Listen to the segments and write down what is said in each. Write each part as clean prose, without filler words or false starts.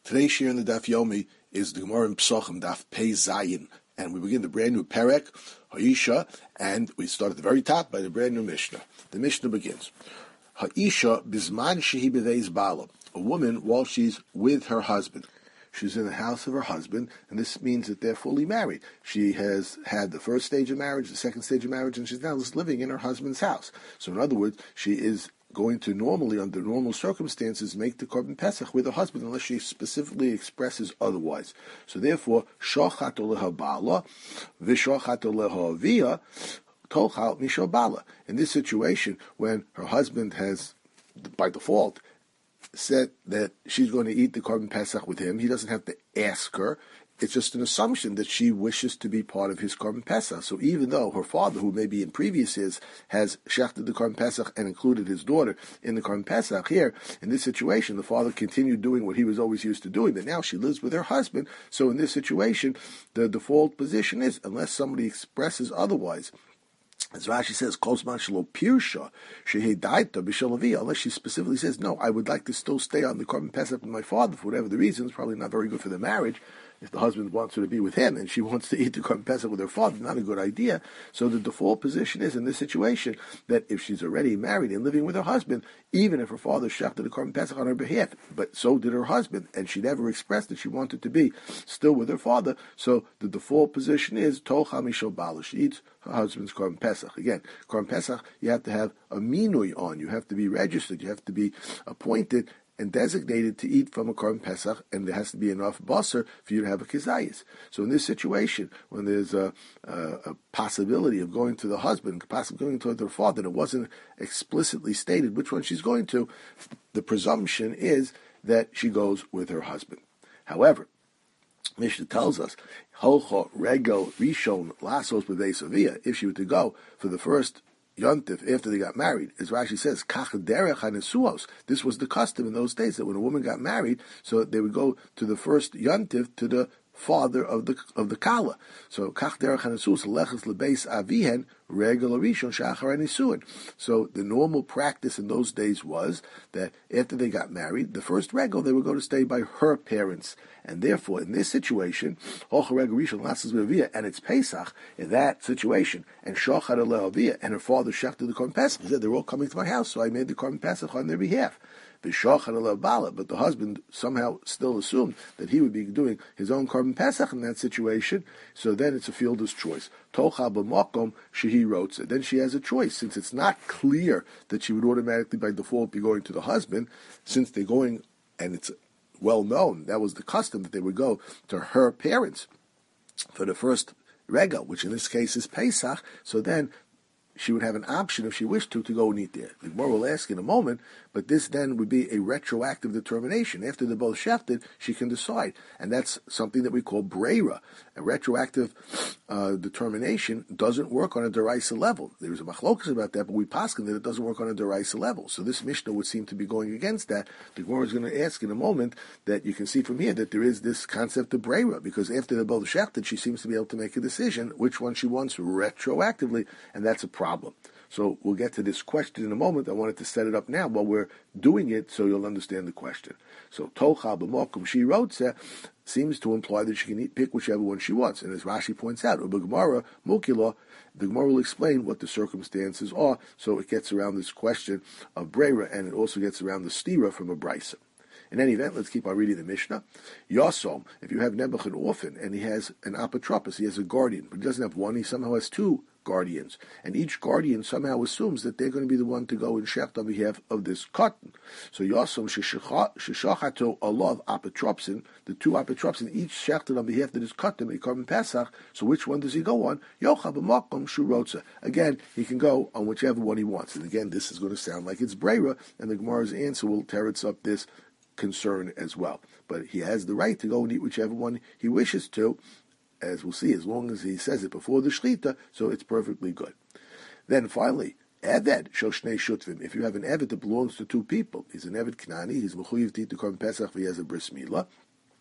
Today's shir in the Daf Yomi is the Gemara in Psochim, Daf Pei Zayin, and we begin the brand new Perek, Ha'isha, and we start at the very top by the brand new Mishnah. The Mishnah begins, Ha'isha bizman shehi b'veiz bala, a woman while she's with her husband. She's in the house of her husband, and this means that they're fully married. She has had the first stage of marriage, the second stage of marriage, and she's now just living in her husband's house. So in other words, she is going to normally, under normal circumstances, make the Korban Pesach with her husband unless she specifically expresses otherwise. So therefore, shochato leha bala, v'shochato leha avia, tochal misha bala. In this situation, when her husband has, by default, said that she's going to eat the Korban Pesach with him, he doesn't have to ask her. It's just an assumption that she wishes to be part of his Korban Pesach. So even though her father, who maybe in previous years has shechted the Korban Pesach and included his daughter in the Korban Pesach, here, in this situation, the father continued doing what he was always used to doing, but now she lives with her husband. So in this situation, the default position is, unless somebody expresses otherwise, as Rashi says, Kosman Shalo Pirsha, Shehedaita Bishalavia, unless she specifically says, no, I would like to still stay on the Korban Pesach with my father for whatever the reasons, probably not very good for the marriage. If the husband wants her to be with him and she wants to eat the Korban Pesach with her father, not a good idea. So the default position is in this situation that if she's already married and living with her husband, even if her father shechted the Korban Pesach on her behalf, but so did her husband, and she never expressed that she wanted to be still with her father, so the default position is Tocha Mishal Bala. She eats her husband's Korban Pesach. Again, Korban Pesach, you have to have a minui on. You have to be registered. You have to be appointed and designated to eat from a Korban Pesach, and there has to be enough basar for you to have a kizayis. So in this situation, when there's a possibility of going to the husband, possibly going to the father, and it wasn't explicitly stated which one she's going to, the presumption is that she goes with her husband. However, Mishnah tells us, Holcho Regel Rishon Lasos B'Veisavia, if she were to go for the first Yontif, after they got married, as Rashi says, Kach derech hanesuos. This was the custom in those days, that when a woman got married, so they would go to the first Yontif, to the father of the Kala. So Kach derech hanesuos leches lebeis avihen regel rishon shachar hanisuin. So the normal practice in those days was that after they got married, the first regel they would go to stay by her parents. And therefore, in this situation, and it's Pesach, in that situation, and Shachar Le'avia, and her father shechted the Korban Pesach, he said, they're all coming to my house, so I made the Korban Pesach on their behalf. But the husband somehow still assumed that he would be doing his own Korban Pesach in that situation, so then it's a fielder's choice. Tocha b'makom shehi rotze. Then she has a choice, since it's not clear that she would automatically by default be going to the husband, since they're going, and it's well known, that was the custom, that they would go to her parents for the first regel, which in this case is Pesach, so then she would have an option, if she wished to go and eat there. The Gemara will ask in a moment, but this then would be a retroactive determination. After they're both shefted, she can decide. And that's something that we call breira. A retroactive determination doesn't work on a deraisa level. There's a machlokas about that, but we paskin that it doesn't work on a deraisa level. So this Mishnah would seem to be going against that. The Gemara is going to ask in a moment that you can see from here that there is this concept of breira, because after they're both shefted, she seems to be able to make a decision which one she wants retroactively, and that's a problem. So we'll get to this question in a moment. I wanted to set it up now while we're doing it so you'll understand the question. So Tocha b'makom she wrote seems to imply that she can pick whichever one she wants. And as Rashi points out, Gemara Mukila, the Gemara will explain what the circumstances are, so it gets around this question of breira, and it also gets around the stira from a brisa. In any event, let's keep on reading the Mishnah. Yosom, if you have Nebuch an orphan, and he has an apotropos, he has a guardian, but he doesn't have one, he somehow has two guardians, and each guardian somehow assumes that they're going to be the one to go and shecht on behalf of this cotton. So Yosom sheshachato alav apotropsin, the two apotropsin each shechted on behalf of this cotton, a Korban Pesach. So which one does he go on? Yocha b'makom shurotza. Again, he can go on whichever one he wants. And again, this is going to sound like it's breira, and the Gemara's answer will teretz up this concern as well. But he has the right to go and eat whichever one he wishes to, as we'll see, as long as he says it before the Shlita, so it's perfectly good. Then finally, Eved Shoshnei Shutvim. If you have an Eved that belongs to two people, he's an Eved Knani, he's Mechuyev to eat the Korban Pesach, he has a Bris Milah,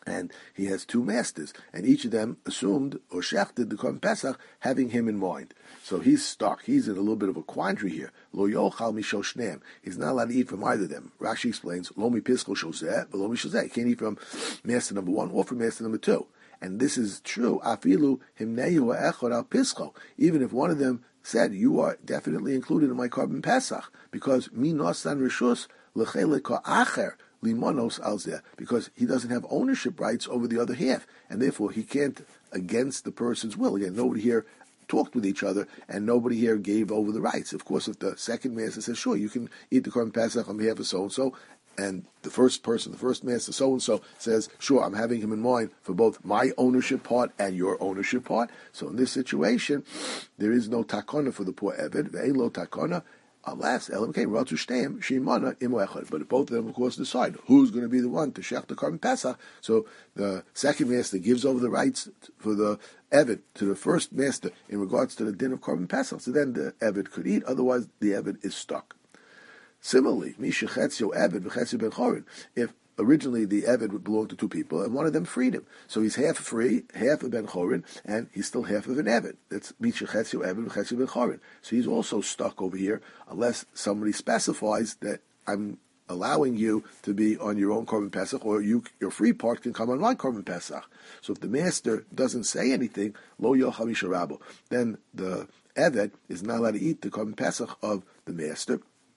And he has two masters, and each of them assumed or shechted the Korban Pesach, having him in mind. So he's stuck. He's in a little bit of a quandary here. Lo yochal mishol shneim. He's not allowed to eat from either of them. Rashi explains, lo mi piskol shozeh, but lo mi shozeh. He can't eat from master number one or from master number two. And this is true. Afilu himnehu echad al piskol. Even if one of them said, you are definitely included in my Korban Pesach, because mi nosan rishus lechelek acher, limonos alzeh, because he doesn't have ownership rights over the other half, and therefore he can't, against the person's will. Again, nobody here talked with each other, and nobody here gave over the rights. Of course, if the second master says, sure, you can eat the Korban Pesach on behalf of so-and-so, and the first person, the first master, so-and-so, says, sure, I'm having him in mind for both my ownership part and your ownership part. So in this situation, there is no takona for the poor Eved, ve'ein lo takona, unless LMK Ratu Shteim Shimana Imo Echad. But both of them, of course, decide who's going to be the one to shech the Korban Pesach. So the second master gives over the rights for the Eved to the first master in regards to the din of Korban Pesach. So then the Eved could eat. Otherwise, the Eved is stuck. Similarly, Misha Chetzio Eved v'Chetzio Ben Chorin. If originally the Eved would belong to two people, and one of them freed him. So he's half free, half a Ben Chorin, and he's still half of an Eved. That's Misha Chetzio Eved v'Chetzio Ben Chorin. So he's also stuck over here, unless somebody specifies that I'm allowing you to be on your own Korban Pesach, or your free part can come on my Korban Pesach. So if the master doesn't say anything, Lo Yochal Misha Rabo, then the Eved is not allowed to eat the Korban Pesach of the master,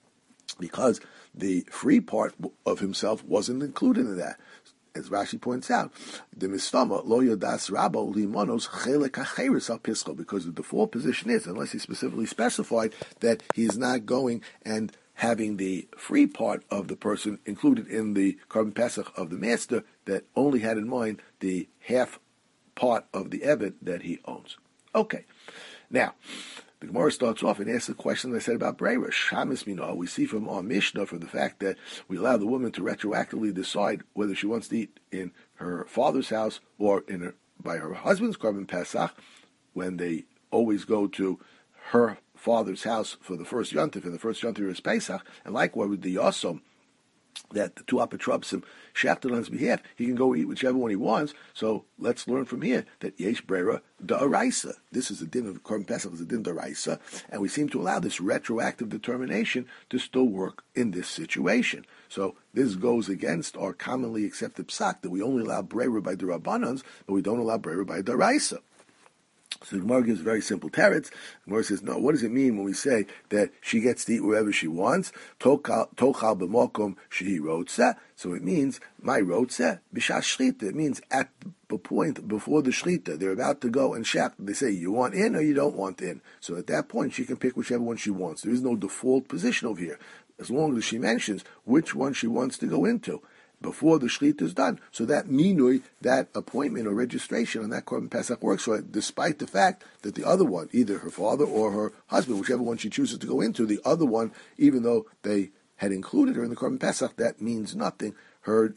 because the free part of himself wasn't included in that. As Rashi points out, the mistama lo yodas rabo limonos chelek hacheres al pisco, because the default position is, unless he specifically specified, that he is not going and having the free part of the person included in the Korban Pesach of the master, that only had in mind the half part of the Eved that he owns. Okay, now the Gemara starts off and asks the question I said about Breira. Shamis Mino, we see from our Mishnah, from the fact that we allow the woman to retroactively decide whether she wants to eat in her father's house or by her husband's Korban Pesach, when they always go to her father's house for the first Yontif, and the first Yontif is Pesach, and likewise with the Yosom, that the two Apotropsim shafted on his behalf, he can go eat whichever one he wants. So let's learn from here that Yesh Breira Da'araisa. This is a din of Korban Pesach, is a din Da'araisa, and we seem to allow this retroactive determination to still work in this situation. So this goes against our commonly accepted psak that we only allow Breira by D'Rabbanans, but we don't allow Breira by Da'araisa. So the Gemara gives very simple teretz. The Gemara says, no, what does it mean when we say that she gets to eat wherever she wants? Tochal b'mokom shehi rotzeh. So it means, my rotzeh, b'shas shlita. It means at the point before the shlita, they're about to go and shech. They say, you want in or you don't want in. So at that point, she can pick whichever one she wants. There is no default position over here, as long as she mentions which one she wants to go into before the Shlita is done. So that minui, that appointment or registration on that Korban Pesach works for it, despite the fact that the other one, either her father or her husband, whichever one she chooses to go into, the other one, even though they had included her in the Korban Pesach, that means nothing. Her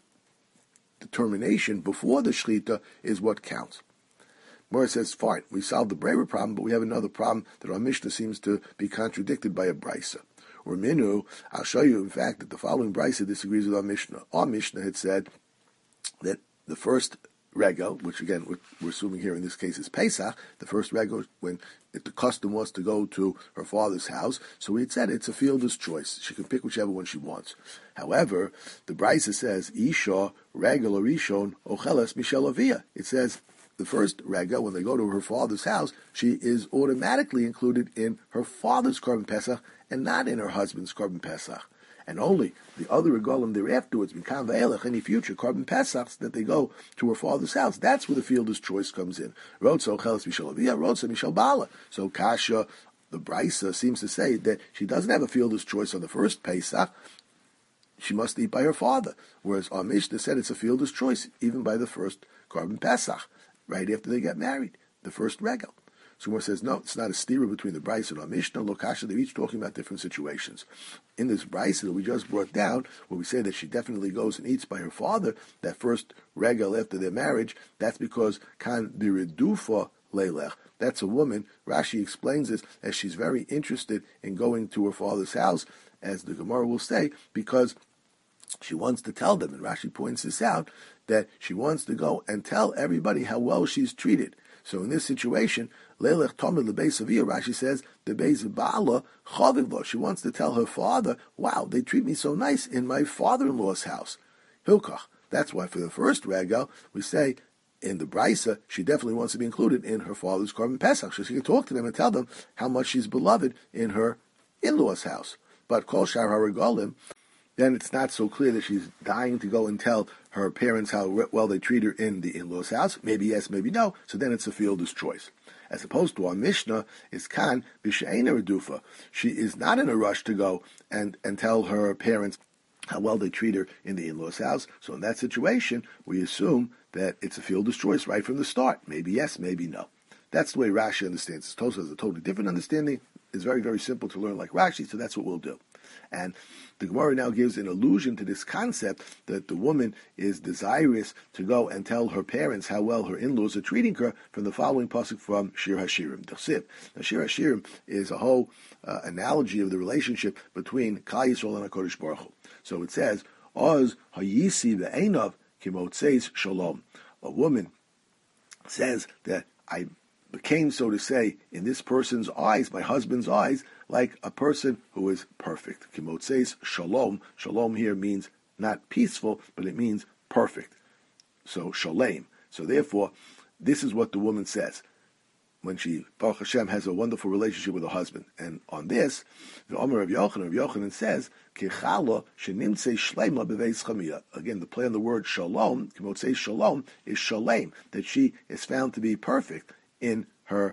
determination before the Shlita is what counts. Mora says, fine, we solved the Breira problem, but we have another problem that our Mishnah seems to be contradicted by a Brisa. Or Minu, I'll show you, in fact, that the following Brisa disagrees with our Mishnah. Our Mishnah had said that the first regel, which again we're assuming here in this case is Pesach, the first regel when the custom was to go to her father's house, so we had said it's a fielder's choice. She can pick whichever one she wants. However, the Brisa says, Isha, regel or Rishon, Ocheles Mishel Avia. It says, the first regel, when they go to her father's house, she is automatically included in her father's Korban Pesach and not in her husband's Korban Pesach. And only the other regalim thereafterwards, Mikan V'elech, any future Korban Pesachs that they go to her father's house, that's where the fielder's choice comes in. Rotza Ocheles Mishel Avia, Rotza Mishel Bala. So Kasha, the Brisa, seems to say that she doesn't have a fielder's choice on the first Pesach. She must eat by her father. Whereas our Mishnah said it's a fielder's choice, even by the first Korban Pesach, right after they get married, the first regel. So Gemara says, no, it's not a stira between the Brisa and our Mishnah. Lokasha, they're each talking about different situations. In this Brisa that we just brought down, where we say that she definitely goes and eats by her father, that first regel after their marriage, that's because kan biridufa leilech. That's a woman. Rashi explains this as she's very interested in going to her father's house, as the Gemara will say, because She wants to tell them, and Rashi points this out, that she wants to go and tell everybody how well she's treated. So in this situation, Leilech Tomid Lebeis Avia, Rashi says, the Beis Ba'ala Chaviv Lo. She wants to tell her father, wow, they treat me so nice in my father-in-law's house. Hilkach. That's why for the first regal, we say, in the Brisa, she definitely wants to be included in her father's Korban Pesach, so she can talk to them and tell them how much she's beloved in her in-law's house. But Kol Shar HaRegalim, then it's not so clear that she's dying to go and tell her parents how well they treat her in the in-laws' house. Maybe yes, maybe no. So then it's a fielder's choice. As opposed to our Mishnah is Kan B'She'ena Redufa. She is not in a rush to go and tell her parents how well they treat her in the in-laws' house. So in that situation, we assume that it's a fielder's choice right from the start. Maybe yes, maybe no. That's the way Rashi understands it. Tosfos has a totally different understanding. It's very, very simple to learn like Rashi, so that's what we'll do. And the Gemara now gives an allusion to this concept that the woman is desirous to go and tell her parents how well her in-laws are treating her from the following pasuk from Shir HaShirim, D'chsiv. Now, Shir HaShirim is a whole analogy of the relationship between Klal Yisrael and HaKadosh Baruch Hu. So it says, Oz hayisi ve'einav kimotzeis shalom. A woman says that I became, so to say, in this person's eyes, my husband's eyes, like a person who is perfect. Kimotzeis shalom. Shalom here means not peaceful, but it means perfect. So shalem. So therefore, this is what the woman says when she, Baruch Hashem, has a wonderful relationship with her husband. And on this, the Omer of Yochanan says, Kechala shenimtzei shlema beveis chamia. Again, the play on the word shalom, Kimotzeis shalom, is shalem, that she is found to be perfect in her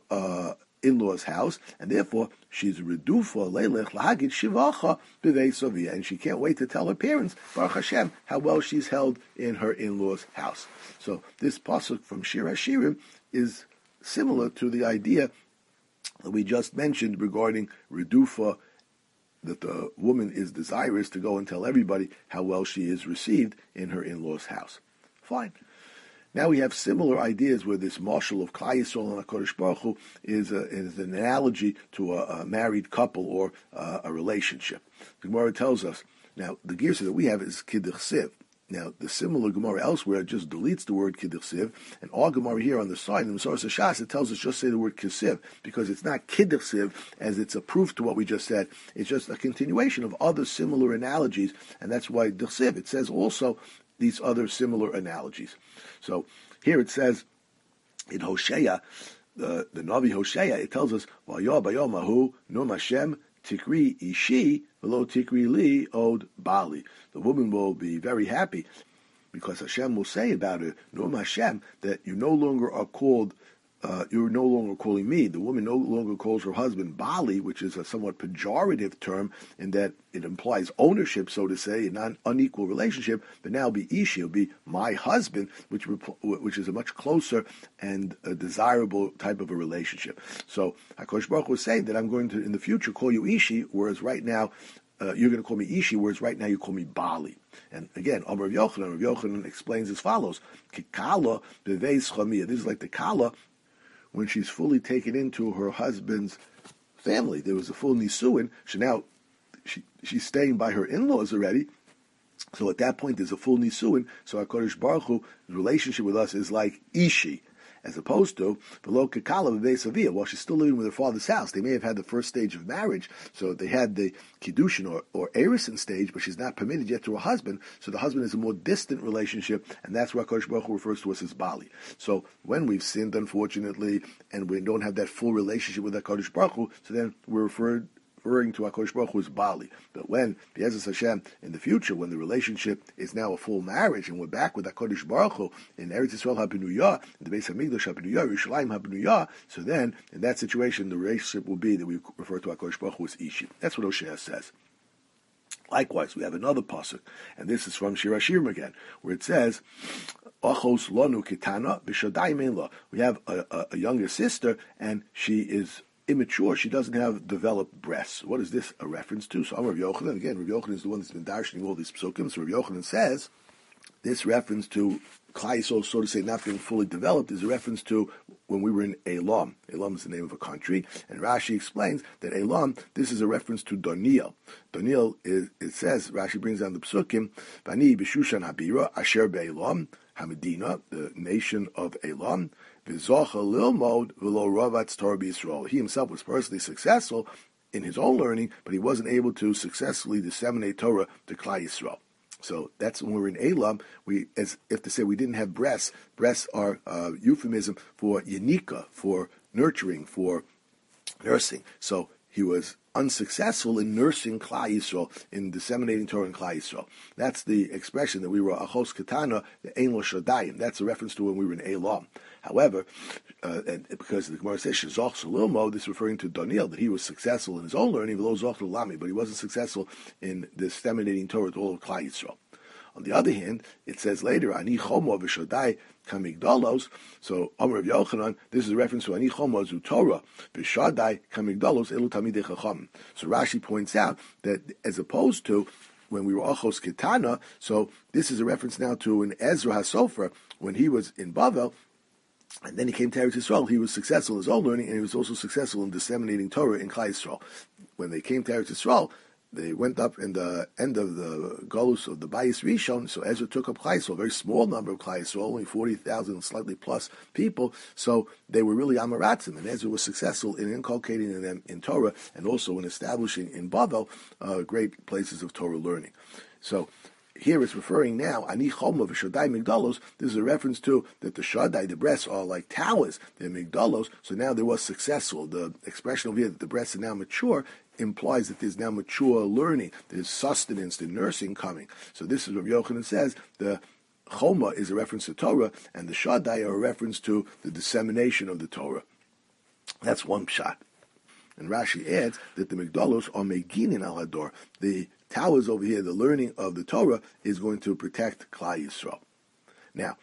in-law's house, and therefore she's redufa leilech lahagid shivacha b'veis avia, and she can't wait to tell her parents, Baruch Hashem, how well she's held in her in-law's house. So this pasuk from Shir HaShirim is similar to the idea that we just mentioned regarding redufa, that the woman is desirous to go and tell everybody how well she is received in her in-law's house. Fine. Now we have similar ideas where this marshal of Klal Yisrael and HaKadosh Baruch Hu is an analogy to a married couple or a relationship. The Gemara tells us, now the Girsa that we have is Kidduch Siv. Now the similar Gemara elsewhere just deletes the word Kidduch Siv, and our Gemara here on the side, in the Masoras HaShas, it tells us just say the word Kisiv, because it's not Kidduch Siv as it's a proof to what we just said. It's just a continuation of other similar analogies, and that's why D'chsiv, it says also these other similar analogies. So here it says in Hosea, the Navi Hosea, it tells us, V'ayah bayom hahu nom Hashem tikri ishi v'lo tikri li od bali. The woman will be very happy because Hashem will say about her, nom Hashem, that you no longer are called, you're no longer calling me. The woman no longer calls her husband Bali, which is a somewhat pejorative term in that it implies ownership, so to say, a unequal relationship, but now be Ishi, it'll be my husband, which is a much closer and a desirable type of a relationship. So HaKadosh Baruch Hu was saying that I'm going to, in the future, call you Ishi, whereas right now, you're going to call me Ishi, whereas right now you call me Bali. And again, Amar Rav Yochanan explains as follows, Kikala beveis chamia. This is like the kala when she's fully taken into her husband's family. There was a full nisuin. She's staying by her in-laws already. So at that point, there's a full nisuin. So HaKadosh Baruch Hu's relationship with us is like Ishi, as opposed to below Kekala B'Beis Avia. While she's still living with her father's house, they may have had the first stage of marriage, so they had the Kiddushin or Erison stage, but she's not permitted yet to her husband, so the husband is a more distant relationship, and that's why HaKadosh Baruch Hu refers to us as Bali. So when we've sinned, unfortunately, and we don't have that full relationship with HaKadosh Baruch Hu, so then we're referring to HaKadosh Baruch Hu as Bali. But when, B'ezras Hashem, in the future, when the relationship is now a full marriage, and we're back with HaKadosh Baruch Hu in Eretz Yisrael HaBenuyah, in the Beis HaMikdash HaBenuyah, Yerushalayim HaBenuyah, so then, in that situation, the relationship will be that we refer to HaKadosh Baruch Hu as Ishi. That's what Hosea says. Likewise, we have another pasuk, and this is from Shir HaShirim again, where it says, Achos lonu kitana b'shadai mein lo. We have a younger sister, and she is immature. She doesn't have developed breasts. What is this a reference to? So Rav Yochanan is the one that's been darshaning all these psukim. So Rav Yochanan says this reference to Klal Yisrael, so to say, not being fully developed is a reference to when we were in Elam. Elam is the name of a country, and Rashi explains that Elam, this is a reference to Doniel. Doniel, it says, Rashi brings down the Psukim, Vani b'Shushan Habira, Asher be'Elam, Hamedina, the nation of Elam, V'zocha lilmod v'lo ravatz Torah b'Yisrael. He himself was personally successful in his own learning, but he wasn't able to successfully disseminate Torah to Klal Yisrael. So that's when we were in Elam, we, as if to say we didn't have breasts. Breasts are euphemism for yanika, for nurturing, for nursing. So he was unsuccessful in nursing Klal Yisrael, in disseminating Torah in Klal Yisrael. That's the expression that we were achos katana, the ein lo shadayim. That's a reference to when we were in Elam. However, and because the Gemara says Shazach Salilmo, this is referring to Daniel, that he was successful in his own learning, but he wasn't successful in disseminating Torah to all of Klal Yisrael. On the other hand, it says later, Ani Chomo v'Shodai kamigdalos. So Amar of Yochanan, this is a reference to Ani Chomo zu Torah v'Shodai kamigdalos elu tamidei chacham. So Rashi points out that as opposed to when we were achos ketana, so this is a reference now to an Ezra HaSofer when he was in Bavel. And then he came to Eretz Yisrael. He was successful in his own learning, and he was also successful in disseminating Torah in Klal Yisrael. When they came to Eretz Yisrael, they went up in the end of the Golus of the Bayis Rishon, so Ezra took up Klal Yisrael, a very small number of Klal Yisrael, only 40,000 slightly plus people, so they were really Amaratzim, and Ezra was successful in inculcating them in Torah, and also in establishing in Bavel great places of Torah learning. So here it's referring now, Ani Choma v'Shodai Migdalos. This is a reference to that the Shaddai, the breasts, are like towers. They're Migdalos. So now there was successful. The expression over here that the breasts are now mature implies that there's now mature learning. There's sustenance, the nursing coming. So this is what Yochanan says. The Choma is a reference to Torah, and the Shaddai are a reference to the dissemination of the Torah. That's one pshat. And Rashi adds that the Migdalos are Meginin al Hador. The towers over here, the learning of the Torah, is going to protect Klal Yisrael. Now,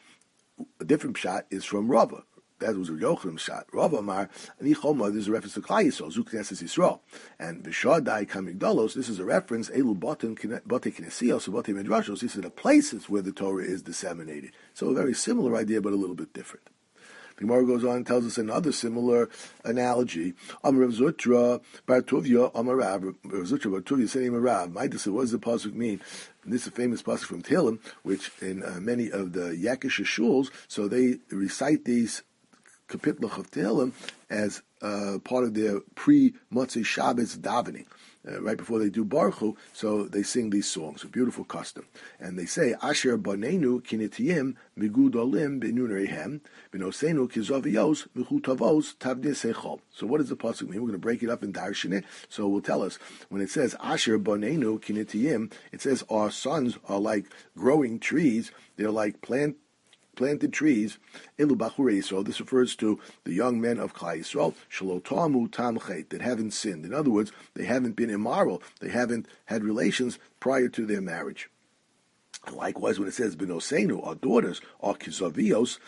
a different pshat is from Rava. That was a Yochanan pshat. Rava Amar, Ani Choma, this is a reference to Klal Yisrael, Zu Knesset Yisrael. And V'Shodai Kamigdalos, this is a reference, Elu Bote Knesios, Bote Midrashos, these are the places where the Torah is disseminated. So a very similar idea, but a little bit different. The Gemara goes on and tells us another similar analogy. Amar Rav Zutra Bar Tuvia Amar Rav Zutra Bar Tuvia saying Rav. What does the pasuk mean? And this is a famous pasuk from Tehillim, which in many of the Yakish shuls, so they recite these kapitlach of Tehillim as part of their pre-Motzei Shabbos davening. Right before they do Baruch Hu, so they sing these songs, a beautiful custom. And they say, Asher Banenu Kinitiyim Migud Olim Benunerehem Benosenu Kizaviyos Michutavos Tavdisechol. So what does the pasuk mean? We're going to break it up in Darshanit. So it will tell us, when it says Asher Banenu Kinitiyim, it says our sons are like growing trees, they're like planted trees, Ilu Bachure Yisrael. This refers to the young men of Klal Yisrael, Shalotamu Tamchet, that haven't sinned. In other words, they haven't been immoral. They haven't had relations prior to their marriage. And likewise, when it says Benosenu, our daughters, are Kizavios,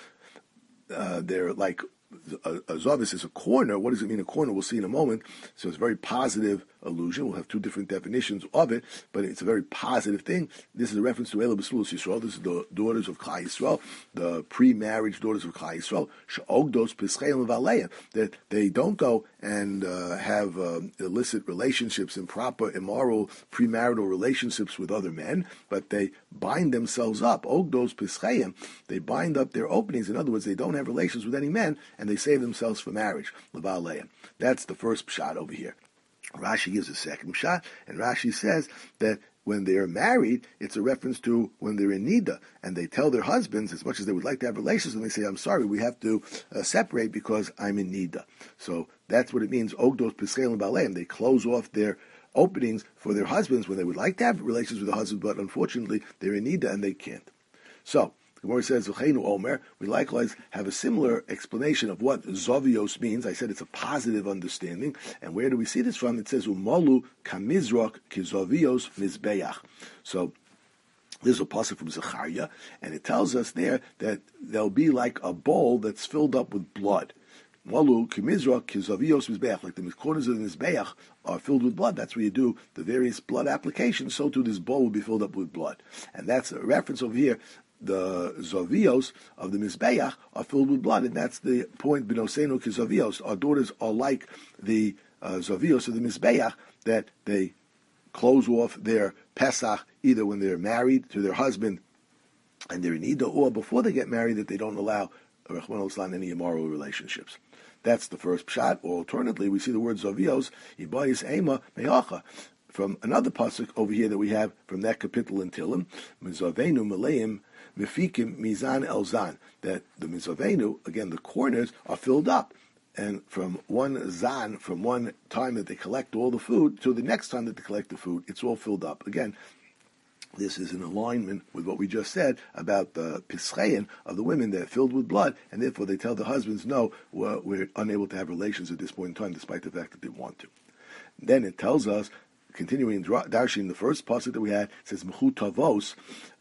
they're like a zavis is a corner. What does it mean, a corner? We'll see in a moment. So it's a very positive allusion. We'll have two different definitions of it, but it's a very positive thing. This is a reference to Ela B'Slulos Yisrael. This is the daughters of Klal Yisrael, the pre-marriage daughters of Klal Yisrael. She'ogdos Pischeim Valeya, that they don't go and have illicit relationships, improper, immoral, premarital relationships with other men, but they bind themselves up. Ogdos Pischeim, they bind up their openings. In other words, they don't have relations with any men, and they save themselves for marriage. Levaleya. That's the first pshat over here. Rashi gives a second pshat, and Rashi says that when they are married, it's a reference to when they're in Nida, and they tell their husbands, as much as they would like to have relations, and they say, I'm sorry, we have to separate because I'm in Nida. So that's what it means, Ogdos Pischeim Baleim. They close off their openings for their husbands when they would like to have relations with their husband, but unfortunately, they're in Nida and they can't. So, the Gemara says, Omer, we likewise have a similar explanation of what Zovios means. I said it's a positive understanding. And where do we see this from? It says, Umalu kamizrok kizovios mizbeach. So, this is a pasuk from Zechariah, and it tells us there that there'll be like a bowl that's filled up with blood. Malu kimizrok kizavios mizbeach, like the corners of the mizbeach are filled with blood. That's where you do the various blood applications. So too, this bowl will be filled up with blood, and that's a reference over here. the Zovios of the Mizbeach are filled with blood, and that's the point. B'nosenu kizovios. Our daughters are like the Zovios of the Mizbeach, that they close off their Pesach either when they're married to their husband and they're in Ida, or before they get married, that they don't allow Rachmana litzlan any immoral relationships. That's the first pshat. Or alternatively, we see the word Zovios, Ibayis Ema Me'acha, from another pasuk over here that we have from that capital in Tilim, Mizavenu Maleim Mefikim Mizan Elzan, that the Mizavenu, again, the corners are filled up. And from one zan, from one time that they collect all the food to the next time that they collect the food, it's all filled up. Again, this is in alignment with what we just said about the pischein of the women. They're filled with blood, and therefore they tell the husbands, no, we're unable to have relations at this point in time, despite the fact that they want to. Then it tells us, continuing Darshing, the first pasuk that we had, it says, Mechu Tavos,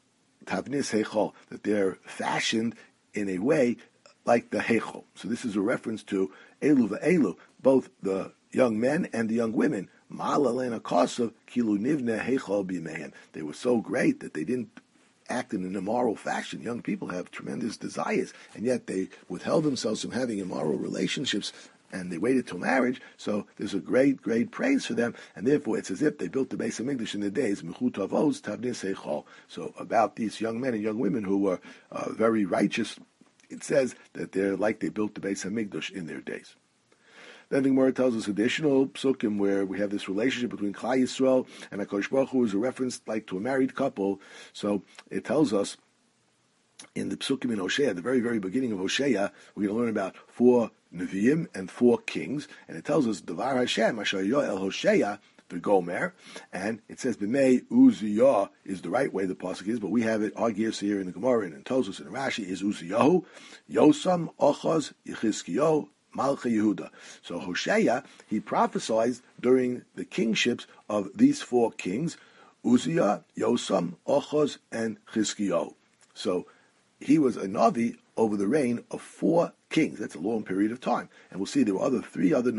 Tavnis Heichol, that they're fashioned in a way like the Heichol. So this is a reference to Elu ve'elu, both the young men and the young women. Ma'alalena Kosav, Kilu Nivne Heichol B'Mehen. They were so great that they didn't act in an immoral fashion. Young people have tremendous desires, and yet they withheld themselves from having immoral relationships, and they waited till marriage. So there's a great, great praise for them, and therefore it's as if they built the Beis Hamikdash in the days. Mechu Tavos Tavnis Heichol. So about these young men and young women who were very righteous, it says that they're like they built the Beis Hamikdash in their days. Then the Gemara tells us additional psukim where we have this relationship between Klal Yisrael and HaKadosh Baruch Hu, is a reference like to a married couple. So it tells us in the psukim in Hosea, the very, very beginning of Hosea, we're going to learn about 4 Nevi'im and 4 kings, and it tells us Devar Hashem Asher Yoel Hosea the Gomer, and it says B'mei Uziyah is the right way the pasuk is, but we have it, our gears here in the Gemara, and it tells us in Rashi is Uziyahu, Yosam, Ochaz, Yechizkiyo, Malcha Yehuda. So Hosea, he prophesied during the kingships of these 4 kings, Uzziah, Yosam, Ochaz, and Chizkiyo. So he was a Navi over the reign of 4 kings. That's a long period of time. And we'll see there were 3 other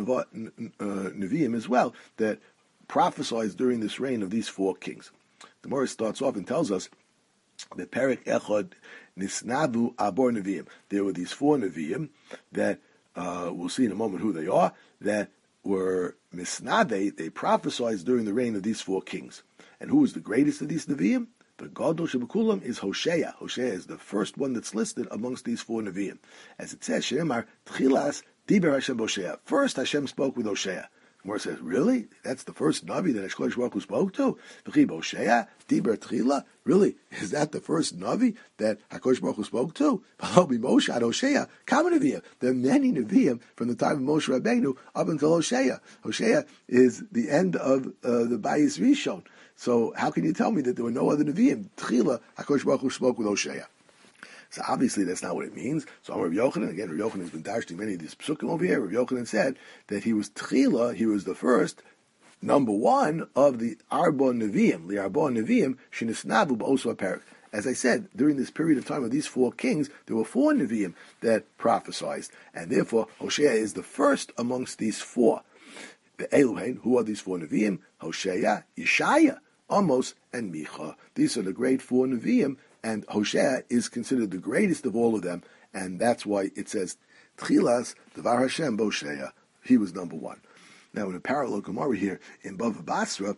Nevi'im as well that prophesied during this reign of these 4 kings. The Gemara starts off and tells us that Perek Echad Nisnavu Abor Nevi'im. There were these 4 Nevi'im that we'll see in a moment who they are, that were Misnade, they prophesied during the reign of these 4 kings. And who was the greatest of these Nevi'im? The Gadol Shebekulam is Hosea. Hosea is the first one that's listed amongst these 4 Nevi'im. As it says, Shemar Tchilas Diber Hashem Hosea. First Hashem spoke with Hosea. Gemara says, really? That's the first Navi that HaKadosh Baruch Hu spoke to? Hosea, Diber Tchila? Really? Is that the first Navi that HaKadosh Baruch Hu spoke to? Moshe ad Hosea, Kama Nevi'im. There are many Nevi'im from the time of Moshe Rabbeinu up until Hosea. Hosea is the end of the Bayis Rishon. So how can you tell me that there were no other Nevi'im? Tchila, HaKadosh Baruch Hu spoke with Hosea. So obviously that's not what it means. So Rabbi Yochanan, again, Rabbi Yochanan has been dashing many of these psukim over here. Rabbi Yochanan said that he was Tchila, he was the first, number 1 of the Arba Nevi'im, the Arba Nevi'im, Shinisnavu Ba'osu HaPerek. As I said, during this period of time of these 4 kings, there were 4 Nevi'im that prophesied, and therefore Hosea is the first amongst these 4. The Eluhain, who are these 4 Nevi'im? Hosea, Yeshaya, Amos, and Micha. These are the great 4 Nevi'im, and Hosea is considered the greatest of all of them, and that's why it says, Tchilas, Devar Hashem, Hosea. He was number 1. Now, in a parallel Gemara here in Bava Basra,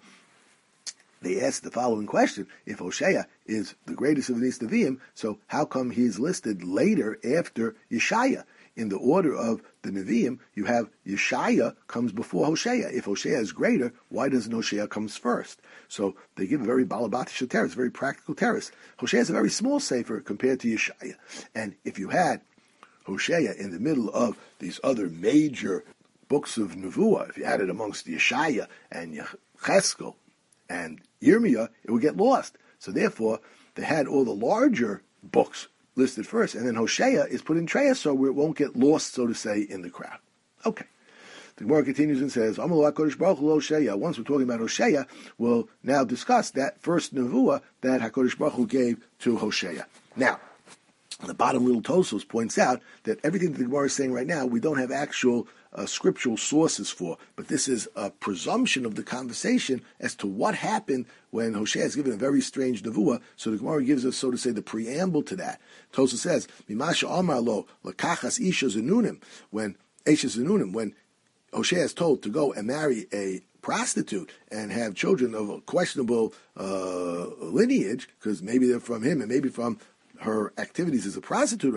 they asked the following question: if Hosea is the greatest of these Nevi'im, so how come he's listed later after Yeshaya? In the order of the Nevi'im, you have Yeshaya comes before Hosea. If Hosea is greater, why doesn't Hosea comes first? So they give a very balabatish teres, very practical teres. Hosea is a very small sefer compared to Yeshaya. And if you had Hosea in the middle of these other major books of Nevuah, if you had it amongst Yeshaya and Cheskel and Yirmiyah, it would get lost. So therefore, they had all the larger books listed first, and then Hosea is put in Treya, so where it won't get lost, so to say, in the crowd. Okay. The Gemara continues and says, once we're talking about Hosea, we'll now discuss that first Nevuah that HaKadosh Baruch Hu gave to Hosea. Now, the bottom little Tosos points out that everything that the Gemara is saying right now, we don't have actual scriptural sources for, but this is a presumption of the conversation as to what happened when Hosea is given a very strange nevuah. So the Gemara gives us, so to say, the preamble to that. Tosa says, "Mimasha Amar lo lakachas isha zenunim," when Hosea is told to go and marry a prostitute and have children of a questionable lineage, because maybe they're from him and maybe from her activities as a prostitute,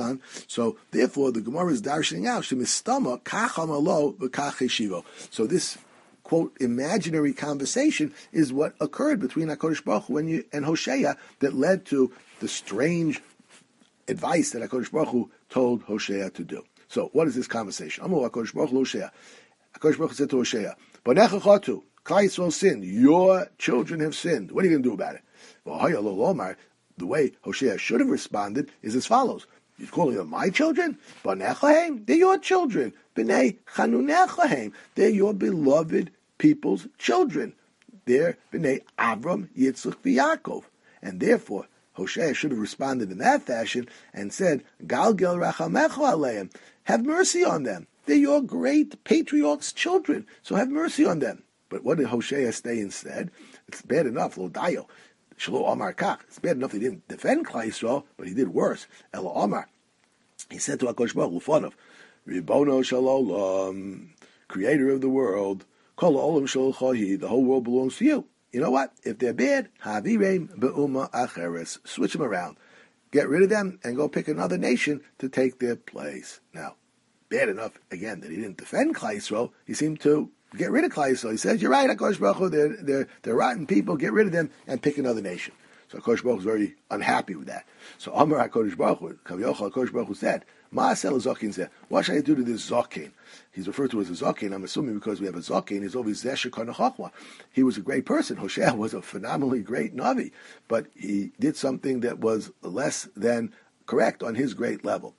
so therefore the Gemara is darshaning out, Shemistama kacham alo v'kach yeshivo. So this, quote, imaginary conversation is what occurred between HaKadosh Baruch Hu and Hosea that led to the strange advice that HaKadosh Baruch Hu told Hosea to do. So what is this conversation? Amar HaKadosh Baruch Hu Hosea. HaKadosh Baruch Hu said to Hosea, Banecha chatu, Klal Yisrael sinned. Your children have sinned. What are you going to do about it? Well, the way Hosea should have responded is as follows. You're calling them my children? Banechahem, they're your children. B'nei chanunechahem, they're your beloved people's children. They're B'nei Avram, Yitzchak, Yaakov. And therefore, Hosea should have responded in that fashion and said, Galgel rachamecha aleim, have mercy on them. They're your great patriarch's children, so have mercy on them. But what did Hosea say instead? It's bad enough, lo dayo. Shelo Amar Kach. It's bad enough he didn't defend Klal Yisrael, but he did worse. Elo Amar. He said to HaKadosh Baruch Hu, Lefonov, Ribono Shalom, Creator of the world, Kol Olam Shalchahi, the whole world belongs to you. You know what? If they're bad, Havireim Be'uma Acheres. Switch them around. Get rid of them and go pick another nation to take their place. Now, bad enough, again, that he didn't defend Klal Yisrael. He seemed to get rid of Klal Yisrael. He says, you're right, HaKadosh Baruch Hu, they're rotten people, get rid of them and pick another nation. So HaKadosh Baruch Hu was very unhappy with that. So Amar HaKadosh Baruch Hu, Kavyochel HaKadosh Baruch Hu said, Ma'asel Zokin said, what should I do to this Zokin? He's referred to as a Zokin. I'm assuming because we have a Zokin, he's always Zesher Karnachachwa. He was a great person. Hosea was a phenomenally great Navi, but he did something that was less than correct on his great level.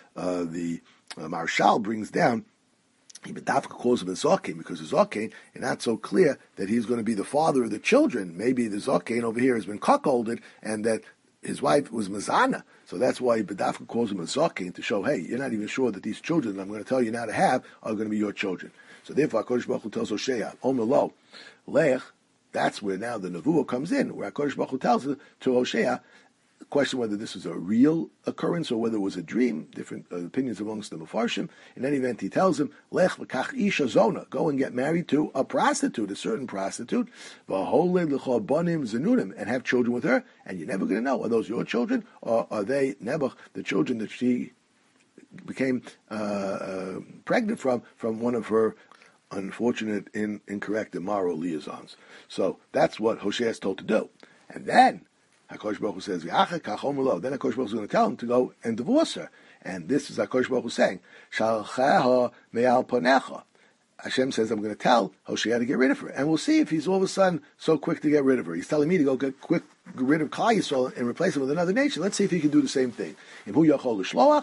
The Marshal brings down, he Bedafka calls him a Zokin because the Zokin is not so clear that he's going to be the father of the children. Maybe the Zokin over here has been cuckolded and that his wife was Mazana. So that's why Bedafka calls him a Zokin to show, hey, you're not even sure that these children that I'm going to tell you now to have are going to be your children. So therefore, HaKadosh Baruch Hu tells Hosea, Omer lo, Lech, that's where now the Nevuah comes in, where HaKadosh Baruch Hu tells to Hosea, the question whether this was a real occurrence or whether it was a dream, different opinions amongst the Mefarshim. In any event, he tells him, Lech v'kach isha zona, go and get married to a prostitute, a certain prostitute, v'holed l'chol bonim zenunim, and have children with her, and you're never going to know, are those your children, or are they, Nebuch, the children that she became pregnant from one of her unfortunate, incorrect, immoral liaisons. So that's what Hosea is told to do. And then HaKadosh Baruch Hu says, then HaKadosh Baruch Hu is going to tell him to go and divorce her. And this is HaKadosh Baruch Hu saying, Shalcheha me'al ponecha. Hashem says, I'm going to tell Hosea to get rid of her. And we'll see if he's all of a sudden so quick to get rid of her. He's telling me to go get rid of Klal Yisrael and replace him with another nation. Let's see if he can do the same thing. We'll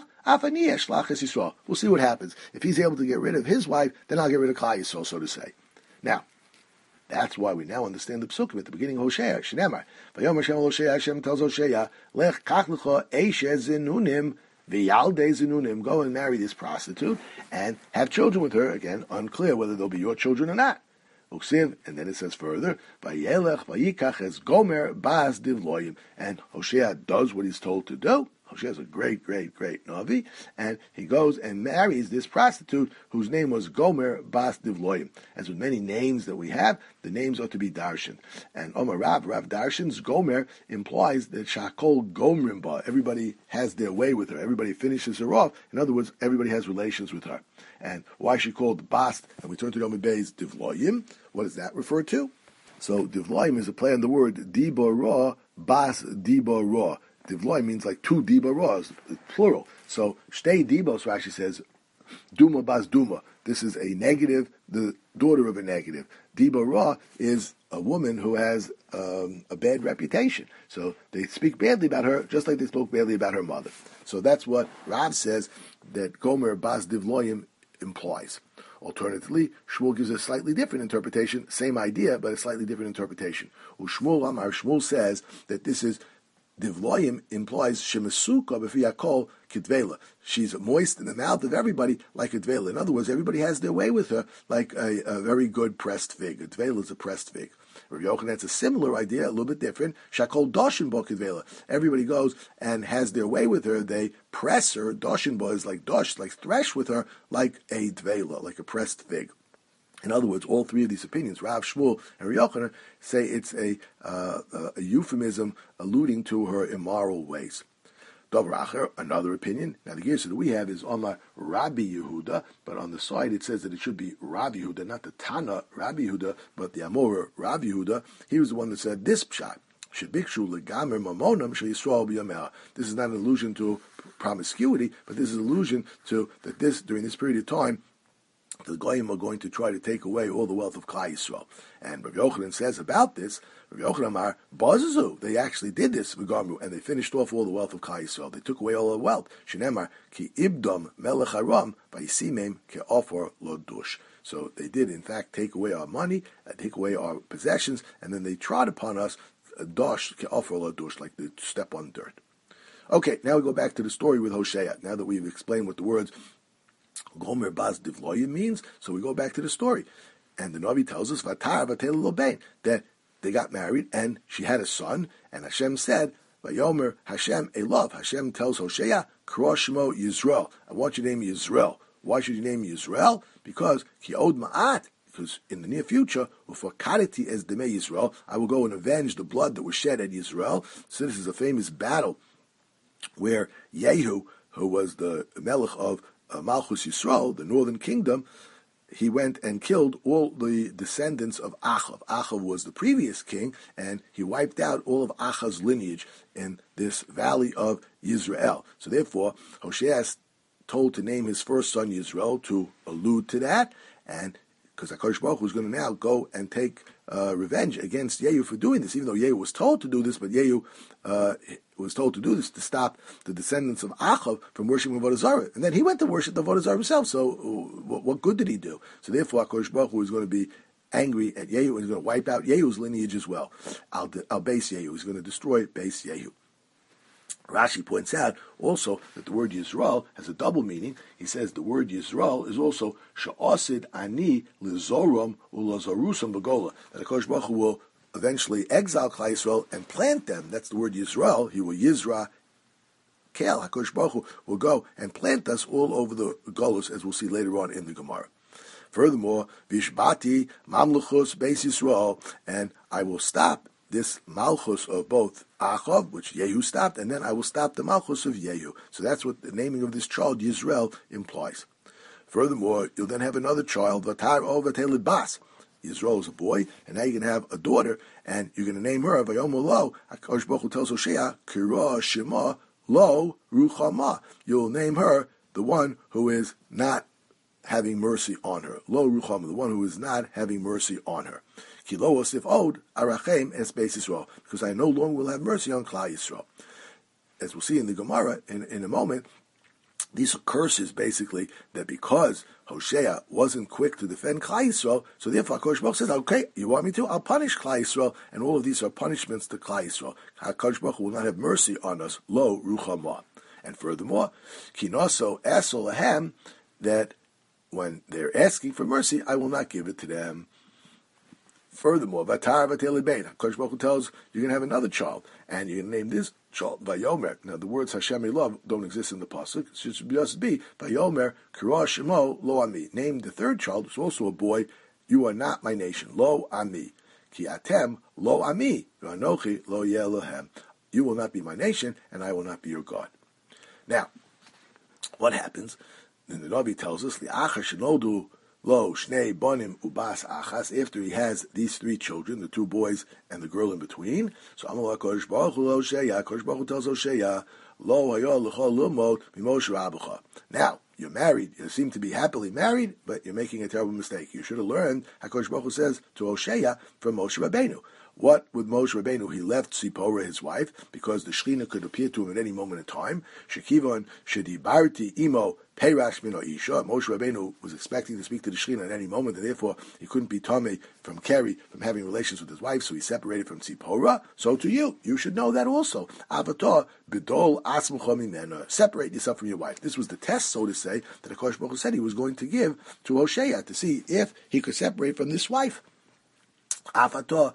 see what happens. If he's able to get rid of his wife, then I'll get rid of Klal Yisrael, so to say. Now, that's why we now understand the psukim at the beginning of Hosea. Shnemar. Vayom Hashem Hosea, Hashem tells Hosea, Lech kach lecha eishe zenunim v'yaldei zenunim. Go and marry this prostitute and have children with her. Again, unclear whether they'll be your children or not. Uksiv, and then it says further, Vayelech vayikach es gomer bas divloyim. And Hosea does what he's told to do. Hosea is a great, great, great Navi, and he goes and marries this prostitute whose name was Gomer Bas Divloyim. As with many names that we have, the names are to be Darshan. And Omar Rav Darshan's Gomer implies that Shakol Gomrimba, everybody has their way with her, everybody finishes her off. In other words, everybody has relations with her. And why is she called Bas? And we turn to Yom Bey's Divloyim. What does that refer to? So Divloyim is a play on the word Diba Bas Diba Divloi means like two dibaros, plural. So shtei dibos, Rashi says, duma bas duma. This is a negative, the daughter of a negative. Dibara is a woman who has a bad reputation. So they speak badly about her, just like they spoke badly about her mother. So that's what Rav says that Gomer bas divloim implies. Alternatively, Shmuel gives a slightly different interpretation, same idea, but a slightly different interpretation. Shmuel says that this is Divloyim implies shemesuka b'fiyakol kidvela. She's moist in the mouth of everybody like a dvela. In other words, everybody has their way with her like a very good pressed fig. A dvela is a pressed fig. Rav Yochanan, it's a similar idea, a little bit different. Shakol doshin bo kidvela. Everybody goes and has their way with her. They press her. Doshin bo is like dosh, like thresh with her like a dvela, like a pressed fig. In other words, all three of these opinions, Rav, Shmuel, and Rav Yochanan, say it's a euphemism alluding to her immoral ways. Dov Racher, another opinion. Now the Gersa that we have is Omar Rabbi Yehuda, but on the side it says that it should be Rabbi Yehuda, not the Tana Rabbi Yehuda, but the Amor Rabbi Yehuda. He was the one that said this pshat. This is not an allusion to promiscuity, but this is an allusion to that this during this period of time, the Goyim are going to try to take away all the wealth of Klal Yisrael. And Rav Yochanan says about this, Rav Yochanan Amar, Bazazu, they actually did this, and they finished off all the wealth of Klal Yisrael. They took away all the wealth. Shenemar, ki ibdom melech aram, vayisimem ke ofor lo dush. So they did, in fact, take away our money, take away our possessions, and then they trod upon us, dosh ke ofor lo dush, like to step on dirt. Okay, now we go back to the story with Hosea. Now that we've explained what the words Gomer Baz Divloyim means, so we go back to the story. And the Navi tells us, Vatar Vatel Lobein, that they got married and she had a son, and Hashem said, Vayomer Hashem Elov. Hashem tells Hosea, Kroshmo Yisrael. I want you to name Yisrael. Why should you name Yisrael? Because Kiod Ma'at, because in the near future, Ufakaditi as Deme Yisrael, I will go and avenge the blood that was shed at Yisrael. So this is a famous battle where Yehu, who was the Melech of Malchus Yisrael, the northern kingdom, he went and killed all the descendants of Achav. Achav was the previous king, and he wiped out all of Achav's lineage in this valley of Yisrael. So therefore, Hosea is told to name his first son Yisrael to allude to that, and because HaKadosh Baruch Hu is going to now go and take revenge against Yehu for doing this, even though Yehu was told to do this, but Yehu was told to do this to stop the descendants of Achav from worshiping Avodah Zarah. And then he went to worship the Avodah Zarah himself, so what good did he do? So therefore HaKadosh Baruch Hu is going to be angry at Yehu, and he's going to wipe out Yehu's lineage as well. Al Beis Yehu, he's going to destroy Beis Yehu. Rashi points out also that the word Yisrael has a double meaning. He says the word Yisrael is also Sha'asid Ani Lizorum Ulazarusam Bagola, that HaKadosh Baruch Hu will eventually exile Klal Yisrael and plant them. That's the word Yisrael. He will Yizra Kel. HaKadosh Baruch Hu will go and plant us all over the Golus, as we'll see later on in the Gemara. Furthermore, Vishbati Mamluchus Beis Yisrael, and I will stop this Malchus of both Achav, which Yehu stopped, and then I will stop the Malchus of Yehu. So that's what the naming of this child, Yisrael, implies. Furthermore, you'll then have another child, Vatar O Vatelid Bas. Yisrael is a boy, and now you're going to have a daughter, and you're going to name her Vayomer Lo. HaKadosh Baruch Hu tells Hosea, Kira Shema Lo Ruchama. You'll name her the one who is not having mercy on her. Lo Ruchama, the one who is not having mercy on her. Kilo Osif Od Arachem Es Beis Yisrael, because I no longer will have mercy on Klal Yisrael. As we'll see in the Gemara in a moment, these are curses basically that because Hosea wasn't quick to defend Klal Yisrael, so therefore HaKadosh Baruch Hu says, okay, you want me to? I'll punish Klal Yisrael, and all of these are punishments to Klal Yisrael. HaKadosh Baruch Hu will not have mercy on us. Lo Ruchama. And furthermore, Kinoso Esol Ahem, that when they're asking for mercy, I will not give it to them. Furthermore, Vatar Vatel Bein, HaKadosh Baruch Hu tells you're going to have another child, and you're going to name this child Vayomer. Now, the words Hashem Elov don't exist in the pasuk. It should just be Vayomer Kira Shemo Lo Ami. Name the third child, who's also a boy. You are not my nation. Lo Ami. Ki Atem Lo Ami. V'Anochi Lo Yeh Lohem. You will not be my nation, and I will not be your God. Now, what happens? Then the Navi tells us Li'achar Shenodu Lo Shnei Bonim Ubas Achas. After he has these three children, the two boys and the girl in between, so Amal HaKadosh Baruch Hu Lo Hosea. HaKadosh Baruch Hu tells Hosea, Lo Hayo L'chol Lumot Mimoshe Rabbecha. Now you're married. You seem to be happily married, but you're making a terrible mistake. You should have learned. HaKadosh Baruch Hu says to Hosea from Moshe Rabbeinu, What with Moshe Rabbeinu? He left Tzipora, his wife, because the Shechina could appear to him at any moment in time. Shekivon shedibarti imo peirash mino isha. Moshe Rabbeinu was expecting to speak to the Shechina at any moment, and therefore he couldn't be tamei from having relations with his wife, so he separated from Tzipora. So to you should know that also. Avatar bidol asmucha mimena. Separate yourself from your wife. This was the test, so to say, that HaKadosh Baruch Hu said he was going to give to Hosea to see if he could separate from this wife. So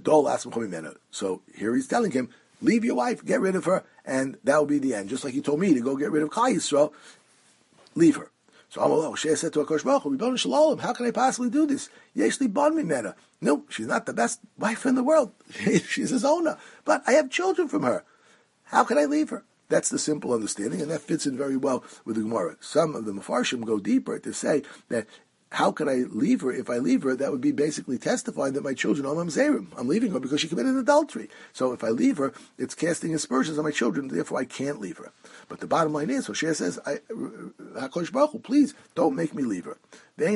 here he's telling him, leave your wife, get rid of her, and that will be the end. Just like he told me to go get rid of Klal Yisrael, leave her. So Hosea said to HaKadosh Baruch Hu, Ribono Shel Olam, how can I possibly do this? Yesh li ban mimena. No, she's not the best wife in the world. She's his owner. But I have children from her. How can I leave her? That's the simple understanding, and that fits in very well with the Gemara. Some of the Mefarshim go deeper to say that how can I leave her? If I leave her, that would be basically testifying that my children are mamzerim. I'm leaving her because she committed adultery. So if I leave her, it's casting aspersions on my children, therefore I can't leave her. But the bottom line is, Hosea says, HaKadosh Baruch Hu, please don't make me leave her.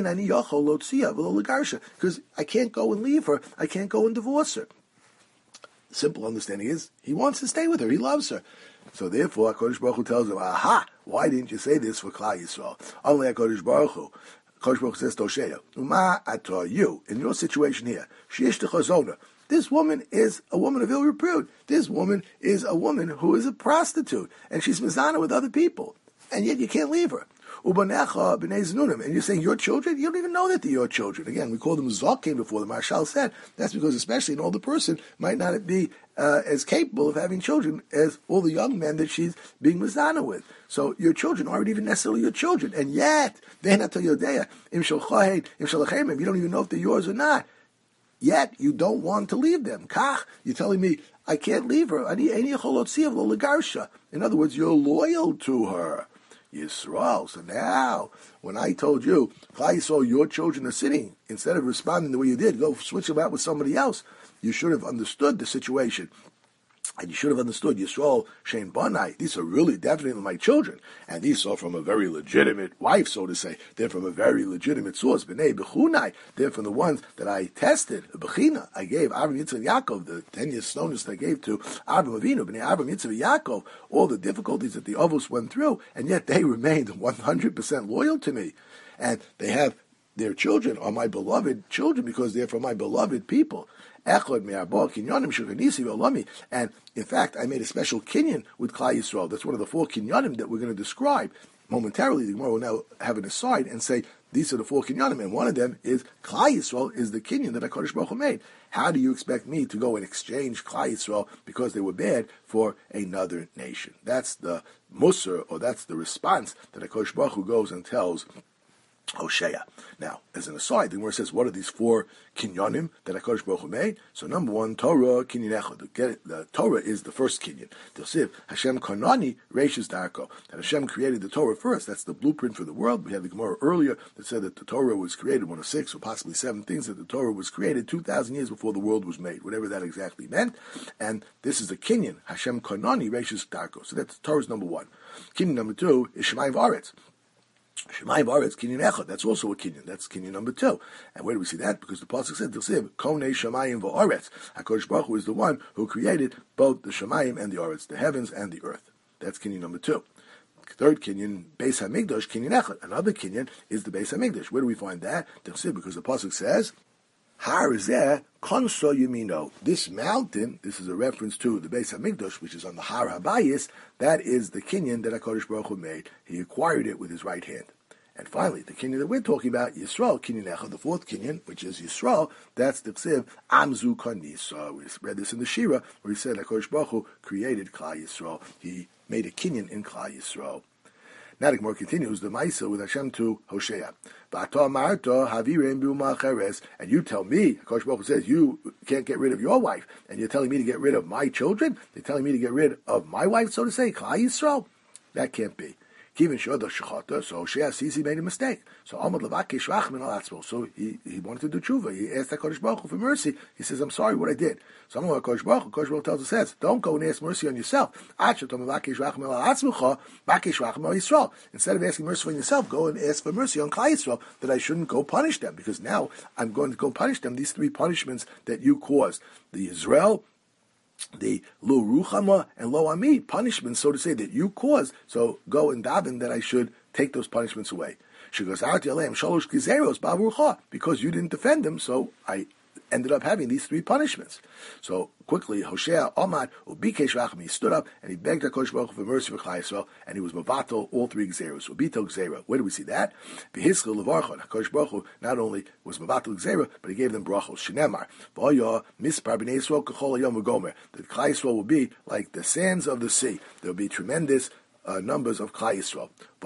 Because I can't go and leave her. I can't go and divorce her. Simple understanding is, he wants to stay with her. He loves her. So therefore, HaKadosh Baruch Hu tells him, aha, why didn't you say this for Klal Yisrael? Only HaKadosh Baruch Hu. HaKadosh Baruch Hu says to Hosea, Uma ato you, in your situation here, sheyesh techazona, this woman is a woman of ill repute. This woman is a woman who is a prostitute, and she's mizana with other people, and yet you can't leave her. Ubanecha b'nei zenunim, and you're saying your children? You don't even know that they're your children. Again, we call them zokim before the Marshal said. That's because especially an older person might not be as capable of having children as all the young men that she's being mizana with. So your children aren't even necessarily your children, and yet they're not to yodea im shalchahed im shalachemim. You don't even know if they're yours or not. Yet you don't want to leave them. Kach, you're telling me I can't leave her. In other words, you're loyal to her. Yisrael. So now, when I told you, Klal Yisrael, your children are sitting, instead of responding the way you did, go switch them out with somebody else, you should have understood the situation. And you should have understood, Yisrael, Shein Banai, these are really definitely my children. And these are from a very legitimate wife, so to say. They're from a very legitimate source. B'nei Bechunai, they're from the ones that I tested. Bechina, I gave Avram, Yitzchak, Yaakov, the 10 years slowness I gave to Avram Avinu, B'nei Avram, Yitzchak, Yaakov, all the difficulties that the Avos went through, and yet they remained 100% loyal to me. And they have, their children are my beloved children because they're from my beloved people. And in fact, I made a special kinyan with Klal Yisrael. That's one of the 4 kinyanim that we're going to describe momentarily. The Gemara will now have an aside and say, these are the 4 kinyanim, and one of them is Klal Yisrael is the kinyan that HaKadosh Baruch Hu made. How do you expect me to go and exchange Klal Yisrael because they were bad for another nation? That's the musar, or that's the response that HaKadosh Baruch Hu goes and tells Hosea. Now, as an aside, the Gemara says, what are these 4 kinyanim that HaKadosh Baruch Hu made? So number 1, Torah, kinyan echad. The Torah is the first kinyan. Tilsiv, Hashem kanani reishis darko. That Hashem created the Torah first. That's the blueprint for the world. We had the Gemara earlier that said that the Torah was created, one of 6 or possibly 7 things, that the Torah was created 2,000 years before the world was made, whatever that exactly meant. And this is the kinyan, Hashem kanani reishis darko. So that's Torah's number 1. Kinyan number 2 is Shemayim V'aretz. Shemayim V'aretz, kinyan echad. That's also a kinyan. That's kinyan number 2. And where do we see that? Because the pasuk said, "Tilsiv konei Shemayim V'aretz." HaKadosh Baruch Hu is the one who created both the Shemayim and the Aretz, the heavens and the earth. That's kinyan number 2. Third kinyan, Beis Hamikdash, kinyan echad. Another kinyan is the Beis Hamikdash. Where do we find that? Tilsiv, because the pasuk says, Har Zeh Konso Yemino. This mountain, this is a reference to the Beis Hamikdash, which is on the Har Habayis. That is the kinyan that HaKadosh Baruch Hu made. He acquired it with his right hand. And finally, the kinyan that we're talking about, Yisrael, kinyan echad, the 4th kinyan, which is Yisrael, that's the ksiv, Amzu Kanisa. We read this in the Shira, where he said HaKadosh Baruch Hu created Klal Yisrael. He made a kinyan in Klal Yisrael. Now the Gemara continues the Maisa with Hashem to Hosea. And you tell me, HaKadosh Baruch Hu says, you can't get rid of your wife, and you're telling me to get rid of my children? You're telling me to get rid of my wife, so to say, Klal Yisrael? That can't be. Kivin Shoda Shechata, so Hoshea sees he made a mistake. So Amad Levakesh Rachman al Atzmo. So he wanted to do tshuva. He asked HaKadosh Baruch Hu for mercy. He says, I'm sorry what I did. So Amad HaKadosh Baruch Hu tells us, says, don't go and ask mercy on yourself. Instead of asking mercy on yourself, go and ask for mercy on Klal Yisrael, that I shouldn't go punish them, because now I'm going to go punish them, these three punishments that you caused. The Israel, the lo ruchama, and lo ami, punishments, so to say, that you caused. So go and daven that I should take those punishments away. Because you didn't defend them, so I ended up having these three punishments. So quickly, Hoshea Amad Ubikesh Racham, he stood up and he begged HaKadosh Baruch Hu for mercy for Klal Yisrael, and he was mavatal all three gzeros. Ubito gzera. Where do we see that? V'hiskil levarchon. HaKadosh Baruch Hu not only was mavatal gzera, but he gave them brachos. Shnemar v'oya mispar b'nei Yisrael k'chol hayom v'gomer. That Klal Yisrael will be like the sands of the sea. There will be tremendous numbers of Klal Yisrael.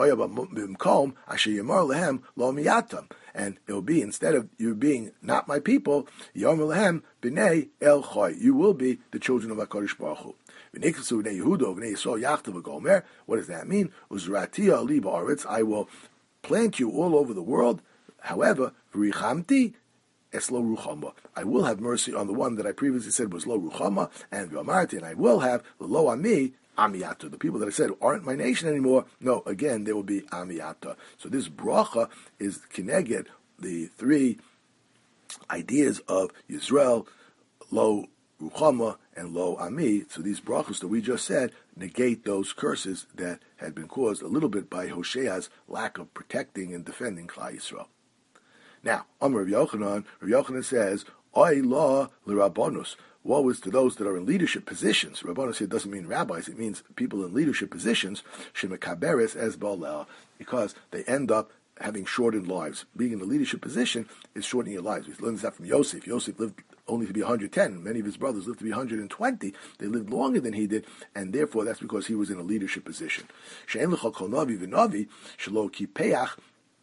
And it will be, instead of you being not my people, you will be the children of HaKadosh Baruch Hu. What does that mean? I will plant you all over the world. However, I will have mercy on the one that I previously said was lo ruchama, and I will have lo ami, Amiyata. The people that I said aren't my nation anymore. No, again, there will be Amiyata. So this bracha is kineged the three ideas of Yisrael, Lo Ruchama, and Lo Ami. So these brachas that we just said negate those curses that had been caused a little bit by Hoshea's lack of protecting and defending Klal Yisrael. Now, Rav Yochanan says, Oy la l'rabbanus. Woe is to those that are in leadership positions. Rabbanus here doesn't mean rabbis; it means people in leadership positions. Shemekaberes as balel, because they end up having shortened lives. Being in a leadership position is shortening your lives. We learned that from Yosef. Yosef lived only to be 110. Many of his brothers lived to be 120. They lived longer than he did, and therefore that's because he was in a leadership position. She'en l'chol kol navi v'navi shelo kipeach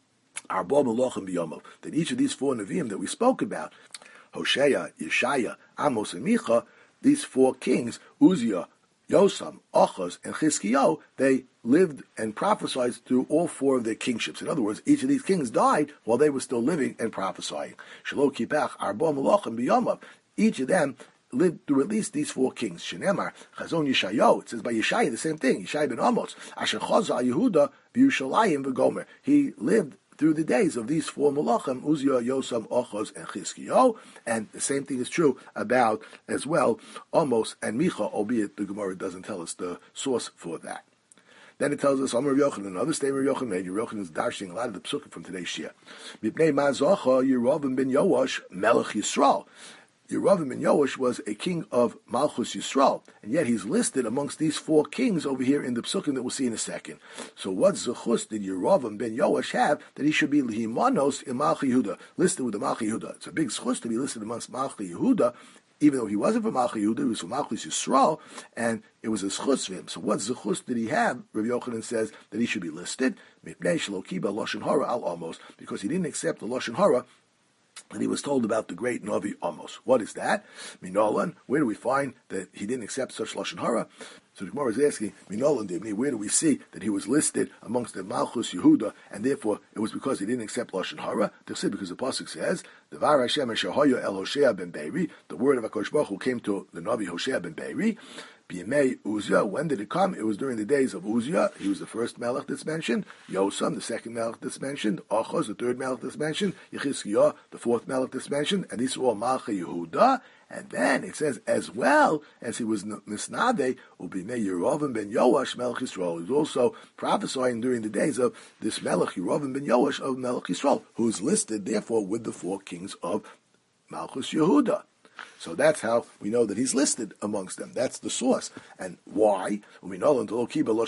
arba melachim b'yomav. That each of these four Nevi'im that we spoke about, Hosea, Yeshaya, Amos, and Micha, these four kings, Uzziah, Yosam, Achaz, and Chizkiyahu, they lived and prophesied through all four of their kingships. In other words, each of these kings died while they were still living and prophesying. Shelo kipach arba melachim b'yomav. Each of them lived through at least these four kings. Shenemar, Chazon Yeshayahu. It says by Yeshaya the same thing. Yeshaya ben Amos. Asher chaza Yehuda v'Yushalayim v'Gomer. He lived through the days of these four malachim, Uzziah, Yosam, Achaz, and Chizkiyahu, and the same thing is true about, as well, Amos and Micha, albeit the Gemara doesn't tell us the source for that. Then it tells us, Amar Yochanan, another statement Yochanan made. Yochanan is dashing a lot of the psukim from today's Shia. Mipnei Mazacha, Yerovam ben Yoash, Melech Yisrael. Yerovam ben Yoash was a king of Malchus Yisrael, and yet he's listed amongst these four kings over here in the psukim that we'll see in a second. So what zechus did Yerovam ben Yoash have that he should be lihimanos in Malchi Yehuda, listed with the Malchi Yehuda? It's a big zechus to be listed amongst Malchi Yehuda, even though he wasn't from Malchi Yehuda, he was from Malchus Yisrael, and it was a zechus for him. So what zechus did he have? Rav Yochanan says that he should be listed, mipnei shelo kiba lashon hara al Amos, because he didn't accept the lashon hara and he was told about the great Navi Amos. What is that? Minolan, where do we find that he didn't accept such Lashon Hara? So the Gemara is asking, Minolan Divni, where do we see that he was listed amongst the Malchus Yehuda, and therefore it was because he didn't accept Lashon Hara? Because the Pasuk says, Devar Hashem Eshahoya El Hoshea ben Beiri, the word of HaKadosh Baruch Hu came to the Navi Hoshea ben Beiri, B'yemei Uzziah. When did it come? It was during the days of Uzziah. He was the first Melech that's mentioned. Yosam, the second Melech that's mentioned. Achaz, the third Melech that's mentioned. Yechizkiyahu, the fourth Melech that's mentioned. And these are all Malchei Yehuda. And then it says, as well as he was Misnade, Ubimei Yerovam ben Yoash Melech Yisrael. He was also prophesying during the days of this Melech Yerovam ben Yoash of Melech Yisrael, who is listed, therefore, with the four kings of Malchus Yehuda. So that's how we know that he's listed amongst them. That's the source. And why? How do we know that he didn't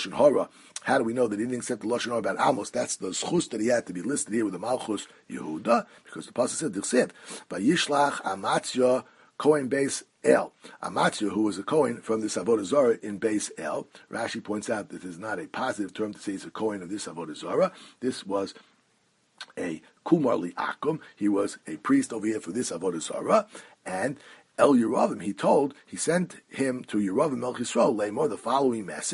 accept the Lashon Hara about Amos? That's the schus that he had to be listed here with the Malchus Yehuda, because the Pasuk said, Dichsev, Vayishlach Amatzia Kohen Beis El. Amatzia, who was a Kohen from this Avodah Zarah in Beis El. Rashi points out that this is not a positive term to say he's a Kohen of this Avodah Zarah. This was a Kumar Li Akum. He was a priest over here for this Avodah Zarah. And El Yeravim, he sent him to Yeravim Melech Yisrael, Lamor, the following message,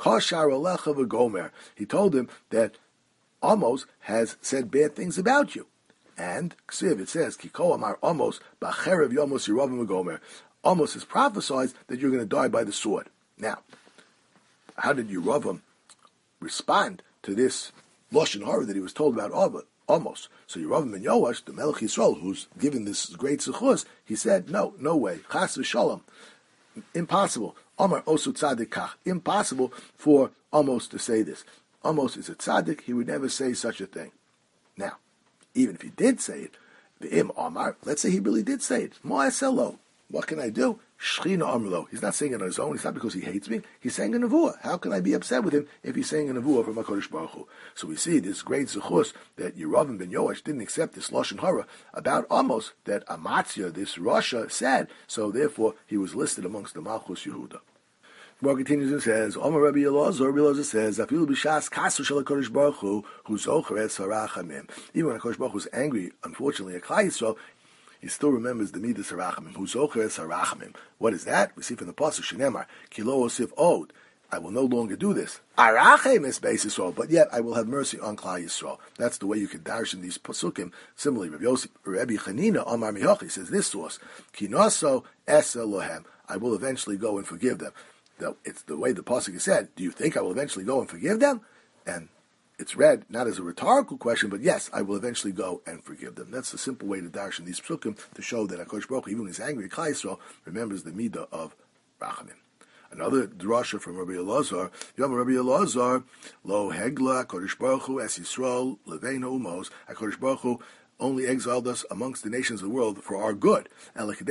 Kashar Alecha v'Gomer. He told him that Amos has said bad things about you. And Ksiv, it says, Kiko Amar Amos B'Cherev Yomos Yeravim v'Gomer. Amos has prophesied that you're going to die by the sword. Now, how did Yeravim respond to this Lashon Hara that he was told about Amos? So Yeravim ben Yoash, the Melech Yisrael, who's given this great zechus, he said, no way, Chas v'Shalom, impossible. Amar Osu Tzadik Kach, impossible for Amos to say this. Amos is a tzaddik, he would never say such a thing. Now, even if he did say it, V'im Amar, let's say he really did say it, Mo'aselo, what can I do? Shechina Amrlo. He's not saying it on his own. It's not because he hates me. He's saying a nevuah. How can I be upset with him if he's saying a nevuah from HaKadosh Baruch Hu? So we see this great zechus that Yeravim ben Yoash didn't accept this Lashon Hara about Amos that Amatzia, this Rasha, said. So therefore, he was listed amongst the Malchus Yehuda. More continues and says, Omer Rabbi Elazar says, Afilu b'shas kasu shel HaKadosh Baruch Hu, hu zocher et sarachamim. Even when HaKadosh Baruch Hu was angry, unfortunately, at Klal Yisrael, he still remembers the Midas Harachamim. Hu zocher es harachamim. What is that? We see from the pasuk Shenemar, Kilo osif od. I will no longer do this. Arachem es beis Yisrael, but yet I will have mercy on Klal Yisrael. That's the way you can darshan these pasukim. Similarly, Rabbi Chanina Amar Mihochi says this source, Kinoso es Elohem. I will eventually go and forgive them. It's the way the pasuk is said. Do you think I will eventually go and forgive them? And it's read not as a rhetorical question, but yes, I will eventually go and forgive them. That's the simple way to darshan these psukim to show that HaKadosh Baruch Hu, even when he's angry at Klal Yisrael, remembers the midah of rachamim. Another drasha from Rabbi Elazar, Yom Rabbi Elazar, Lo Hegla HaKadosh Baruch Hu Es Yisrael Leveinu Umos. HaKadosh Baruch Hu only exiled us amongst the nations of the world for our good. So we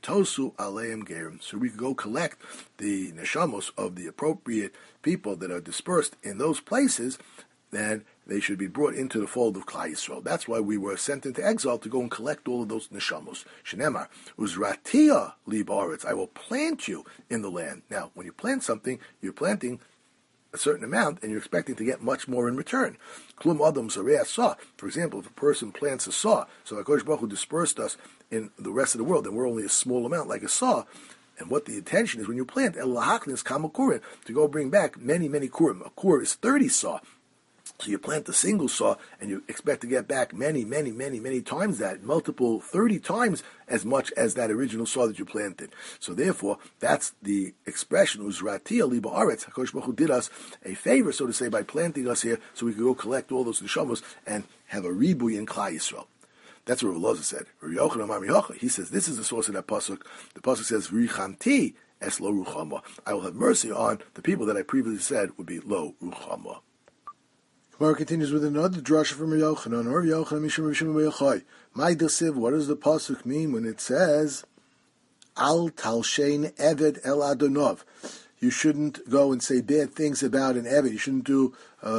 could go collect the neshamos of the appropriate people that are dispersed in those places, then they should be brought into the fold of Klal Yisrael. That's why we were sent into exile, to go and collect all of those neshamos. Shenemar, Uzratia li ba'aretz, I will plant you in the land. Now, when you plant something, you're planting a certain amount, and you're expecting to get much more in return. Klum adam zarei saw. For example, if a person plants a saw, so HaKadosh Baruch Hu dispersed us in the rest of the world, and we're only a small amount, like a saw. And what the intention is when you plant, El lahaknis kamakurim, to go bring back many, many kurim. A kur is 30 saw. So you plant a single saw, and you expect to get back many, many, many, many times that, multiple 30 times as much as that original saw that you planted. So therefore, that's the expression, Uzratia li ba'aretz. HaKadosh Baruch Hu did us a favor, so to say, by planting us here, so we could go collect all those neshamos and have a ribuy in Klal Yisrael. That's what Rabbi Elazar said. Rabbi Yochanan Amar Mihocha, he says, this is the source of that pasuk. The pasuk says, Richamti es lo ruchama. I will have mercy on the people that I previously said would be lo ruchama. Gemara continues with another drasha from Rabbi Yochanan. Rabbi Yochanan Mishum Rishim B'Yochai. My desiv, what does the pasuk mean when it says, Al talshein eved el adonov? You shouldn't go and say bad things about an eved. You shouldn't do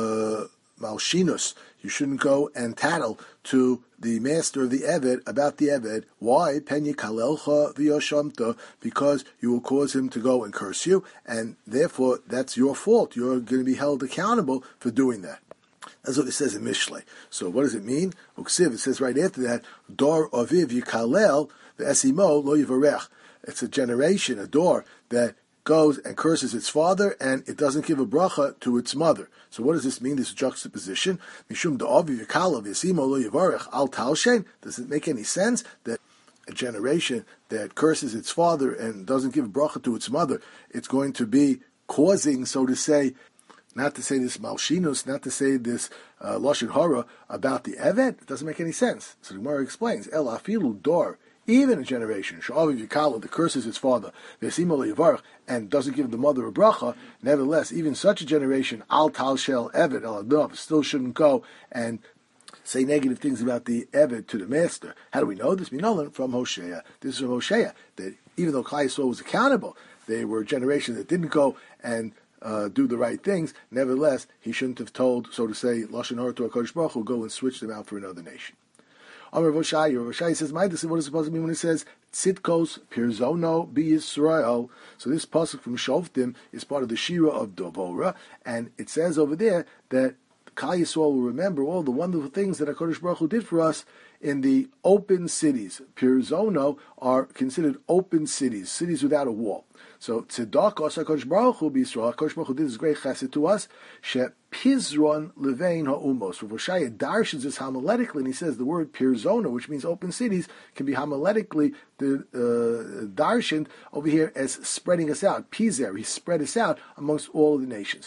malshinus. You shouldn't go and tattle to the master of the eved about the eved. Why? Penya kalelcha v'yoshamta, because you will cause him to go and curse you, and therefore that's your fault. You're going to be held accountable for doing that. That's what it says in Mishlei. So what does it mean? Uksiv, it says right after that, Dor aviv yikalel ve'esimo lo yivarech. It's a generation, a door, that goes and curses its father, and it doesn't give a bracha to its mother. So what does this mean, this juxtaposition? Mishum da'aviv yikalel ve'esimo lo yivarech al talshen. Does it make any sense that a generation that curses its father and doesn't give a bracha to its mother, it's going to be causing, so to say, not to say this malshinus, not to say this lashon hara about the eved? It doesn't make any sense. So the Gemara explains, El afilu dor, even a generation, sha'aviv yikala, that curses its father, ve'esimo le'yivarach, and doesn't give the mother a bracha, nevertheless, even such a generation, al tal shel eved el adov, still shouldn't go and say negative things about the eved to the master. How do we know this? We know from Hosea. This is from Hosea, that even though Klal Yisrael was accountable, they were a generation that didn't go and do the right things. Nevertheless, he shouldn't have told, so to say, lashon hara to HaKadosh Baruch Hu, go and switch them out for another nation. Amar Rav Oshai says, what is it supposed to mean when it says Tzidkos Pirzono B'Yisrael? So this pasuk from Shoftim is part of the Shira of Dovora, and it says over there that Klal Yisrael will remember all the wonderful things that HaKadosh Baruch Hu did for us in the open cities. Pirzono are considered open cities, cities without a wall. So tzedakah HaKadosh Baruch Hu b'Yisrael. HaKadosh Baruch Hu did this great chesed to us. Pizron levein ha'umos. Rav Hoshaya darshans this homiletically, and he says the word pirzona, which means open cities, can be homiletically darshaned over here as spreading us out. Pizer, he spread us out amongst all of the nations.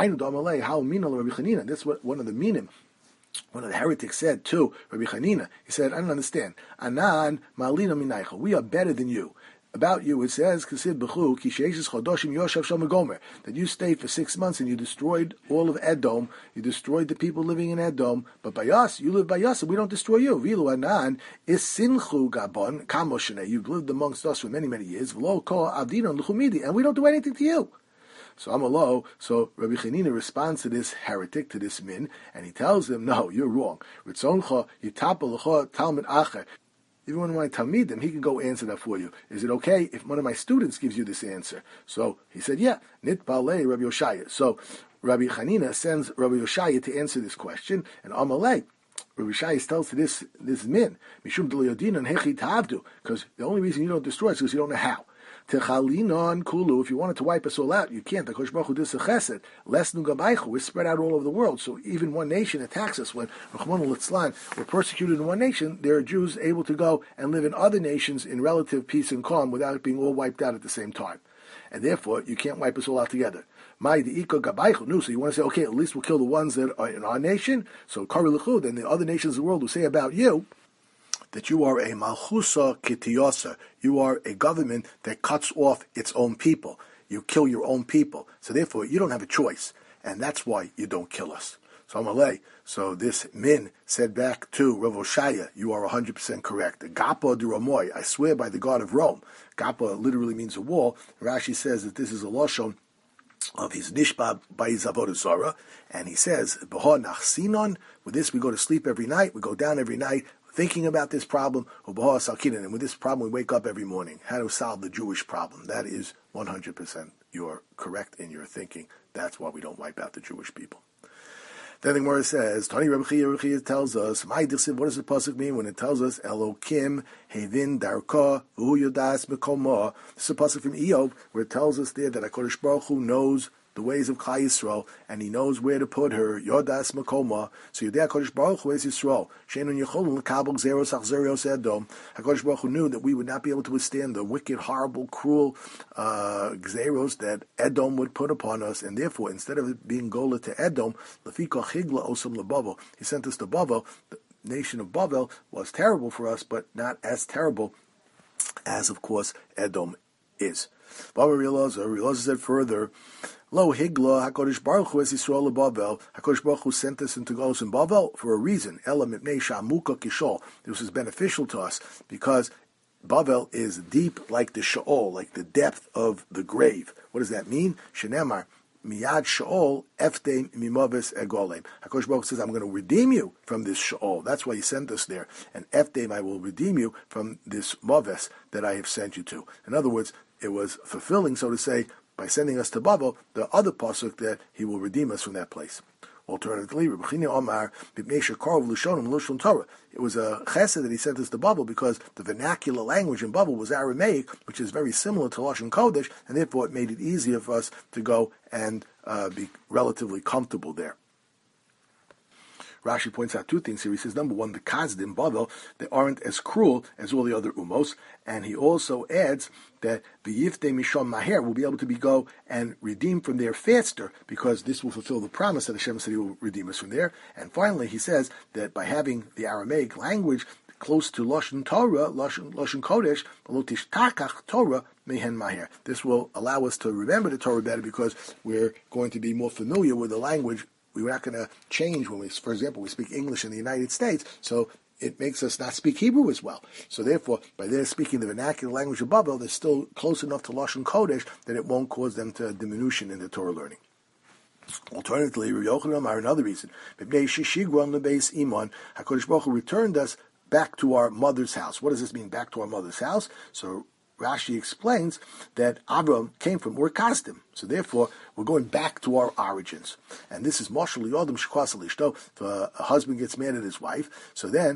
That's what one of the minim. One of the heretics said to Rabbi Chanina. He said, I don't understand. Anan malina minaycha. We are better than you. About you, it says, that you stayed for 6 months and you destroyed all of Edom. You destroyed the people living in Edom. But by us, you live by us, and we don't destroy you. Vilu anan isinchu gabon kamoshene. You've lived amongst us for many, many years. And we don't do anything to you. So Amalo, so Rabbi Chanina responds to this heretic, to this min, and he tells him, no, you're wrong. Ritzoncha yitapel talmid acher. Even one of my talmidim, he can go answer that for you. Is it okay if one of my students gives you this answer? So he said, yeah, nit balei Rabbi Yoshaya. So Rabbi Chanina sends Rabbi Yoshaya to answer this question, and Amalei, Rabbi Yoshaya tells to this min, mishum d'liyodin and hechi ta'avdu, because the only reason you don't destroy it is because you don't know how. Techalinon kulu. If you wanted to wipe us all out, you can't. The Kosh Baruch Hu did chesed. Les nugabaychu. We're spread out all over the world. So even one nation attacks us. When Rachmana litzlan, we're persecuted in one nation, there are Jews able to go and live in other nations in relative peace and calm without it being all wiped out at the same time. And therefore, you can't wipe us all out together. So you want to say, okay, at least we'll kill the ones that are in our nation. So kari l'chud, and the other nations of the world will say about you that you are a malchusa kitiyasa. You are a government that cuts off its own people. You kill your own people. So therefore, you don't have a choice. And that's why you don't kill us. So Amalei, so this min said back to Rav Hoshaya, you are 100% correct. Gapa de Ramoy, I swear by the God of Rome. Gapa literally means a wall. Rashi says that this is a lashon of his nishba by his avodah zarah, and he says, "B'ha nachsinon." With this, we go to sleep every night. We go down every night thinking about this problem. And with this problem, we wake up every morning. How to solve the Jewish problem? That is 100%. You're correct in your thinking. That's why we don't wipe out the Jewish people. Then the Gemara says, Tani Rabbi Chia tells us, what does the pasuk mean when it tells us, Elokim Hevin Darka V'hu Yodas Mekomah? This is a pasuk from Eob, where it tells us there that HaKadosh Baruch Hu knows the ways of Klal Yisrael, and He knows where to put her. Yodas Mekomah. So Yodei HaKadosh Baruch Hu is Yisrael. She'enu Yecholun L'Kabel Gzeros Achzerios Edom. HaKadosh Baruch Hu knew that we would not be able to withstand the wicked, horrible, cruel Gzeros that Edom would put upon us, and therefore, instead of it being Gola to Edom, Lefika Chigla Osam LeBavel, He sent us to Bavel. The nation of Bavel was terrible for us, but not as terrible as, of course, Edom is. Baba Elazar said further, Lo Higla HaKadosh Baruch Hu es Yisrael LeBavel. HaKadosh Baruch Hu sent us into Golos in Bavel for a reason. Ela mipnei sha'amuka kishol. This is beneficial to us because Bavel is deep like the Sheol, like the depth of the grave. What does that mean? Shenemar miyad Sheol eftem mimaves egolem. HaKadosh Baruch Hu says, I'm going to redeem you from this Sheol. That's why He sent us there. And eftem, I will redeem you from this maves that I have sent you to. In other words, it was fulfilling, so to say, by sending us to Bavel, the other pasuk that He will redeem us from that place. Alternatively, it was a chesed that He sent us to Bavel because the vernacular language in Bavel was Aramaic, which is very similar to Lashon Kodesh, and therefore it made it easier for us to go and be relatively comfortable there. Rashi points out two things here. He says, number one, the Kazdim, Bavel, they aren't as cruel as all the other Umos. And he also adds that the Yiftei Mishom Maher will be able to go and redeem from there faster because this will fulfill the promise that Hashem said He will redeem us from there. And finally, he says that by having the Aramaic language close to Lashon Torah, Lashon Kodesh, Lotishtachach Torah, Mehen Maher. This will allow us to remember the Torah better because we're going to be more familiar with the language. We're not going to change when for example, we speak English in the United States, so it makes us not speak Hebrew as well. So therefore, by their speaking the vernacular language of Bavel, they're still close enough to Lashon Kodesh that it won't cause them to diminution in their Torah learning. Alternatively, Rabbi Yochanan are another reason. HaKadosh Baruch Hu returned us back to our mother's house. What does this mean, back to our mother's house? So Rashi explains that Avram came from Ur Kasdim. So therefore, we're going back to our origins. And this is Mashal Yodam Shekwas Alishto. If a husband gets mad at his wife, so then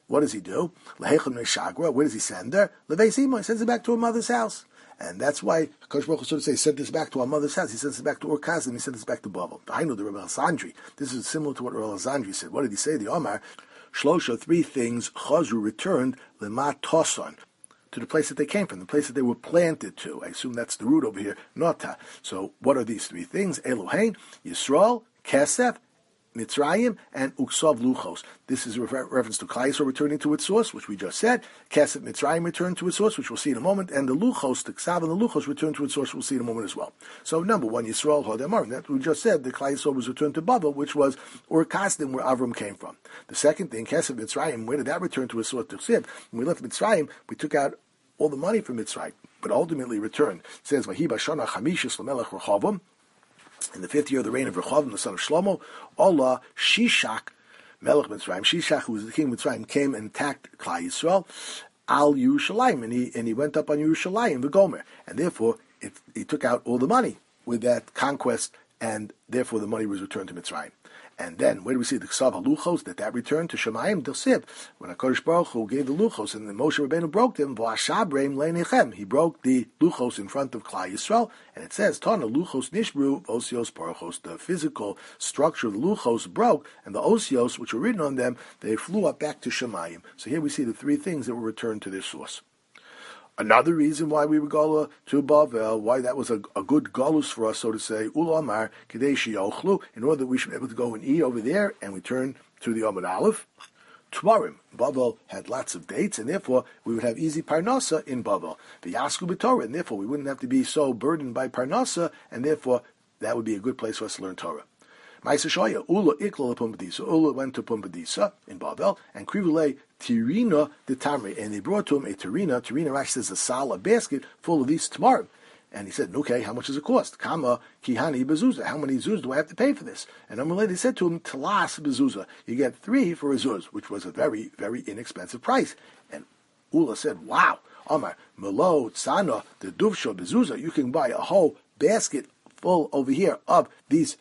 what does he do? Lehechem Neshagra, where does he send her? Leveis Imo, he sends her back to her mother's house. And that's why Kosh Baruch Hu sort of say, send this back to our mother's house. He sends it back to Ur Kasdim, he sends this back to Bavel. I know the Rebbe Alessandri. This is similar to what Rebbe Alessandri said. What did he say? The Omar, Shlosha, 3 things, Chazru returned, Lema Toson, to the place that they came from, the place that they were planted to. I assume that's the root over here, Nota. So what are these 3 things? Elohein, Yisrael, Kesef, Mitzrayim, and Uksav Luchos. This is a reference to Klal Yisrael returning to its source, which we just said. Kesef, Mitzrayim returned to its source, which we'll see in a moment. And the Luchos, the Ksav and the Luchos returned to its source, we'll see in a moment as well. So number 1, Yisrael, Hodemar. That we just said, the Klal Yisrael was returned to Babel, which was Ur Kasdim, where Avram came from. The second thing, Kesef, Mitzrayim, where did that return to its source? When we left Mitzrayim, we took out all the money from Mitzrayim, but ultimately returned. It says, Vahi Bashana Chamishis Lamelech Rechavam, in the 5th year of the reign of Rechavam, the son of Shlomo, Allah Shishak, Melech Mitzrayim, Shishak, who was the king of Mitzrayim, came and attacked Klal Yisrael, Al Yerushalayim, and he went up on Yerushalayim, the Gomer, and therefore he took out all the money with that conquest, and therefore the money was returned to Mitzrayim. And then, where do we see the Ksav HaLuchos, that returned to Shemayim Dilsib, when HaKadosh Baruch Hu gave the Luchos, and then Moshe Rabbeinu broke them, V'ashabreim Leinechem, he broke the Luchos in front of Klal Yisrael, and it says, Tana Luchos Nishbru, Osios Parachos, the physical structure of the Luchos broke, and the Osios, which were written on them, they flew up back to Shemayim. So here we see the 3 things that were returned to their source. Another reason why we would go to Bavel, why that was a good galus for us, so to say, Ulamar Kadeshi Yochlu, in order that we should be able to go and eat over there, and we turn to the Amud Aleph. Tmarim. Bavel had lots of dates, and therefore we would have easy parnasa in Bavel. The Yasku B'Torah, and therefore we wouldn't have to be so burdened by parnasa, and therefore that would be a good place for us to learn Torah. Ma'aseh Shoya, Ula Ikla Pumbedisa. Ula went to Pumbedisa in Bavel, and Krivule Tirina de Tamri, and they brought to him a Tirina. Tirina actually says a sal, a basket full of these tamarim. And he said, okay, how much does it cost? Kama kihani bezuzah. How many zuz do I have to pay for this? And Amalei said to him, talas bezuzah. You get 3 for a zuz, which was a very, very inexpensive price. And Ula said, wow, Amar, Melo, Tzana, the duvsho bezuzah. You can buy a whole basket full over here of these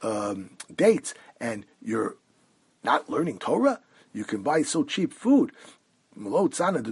dates, and you're not learning Torah? You can buy so cheap food. And they're not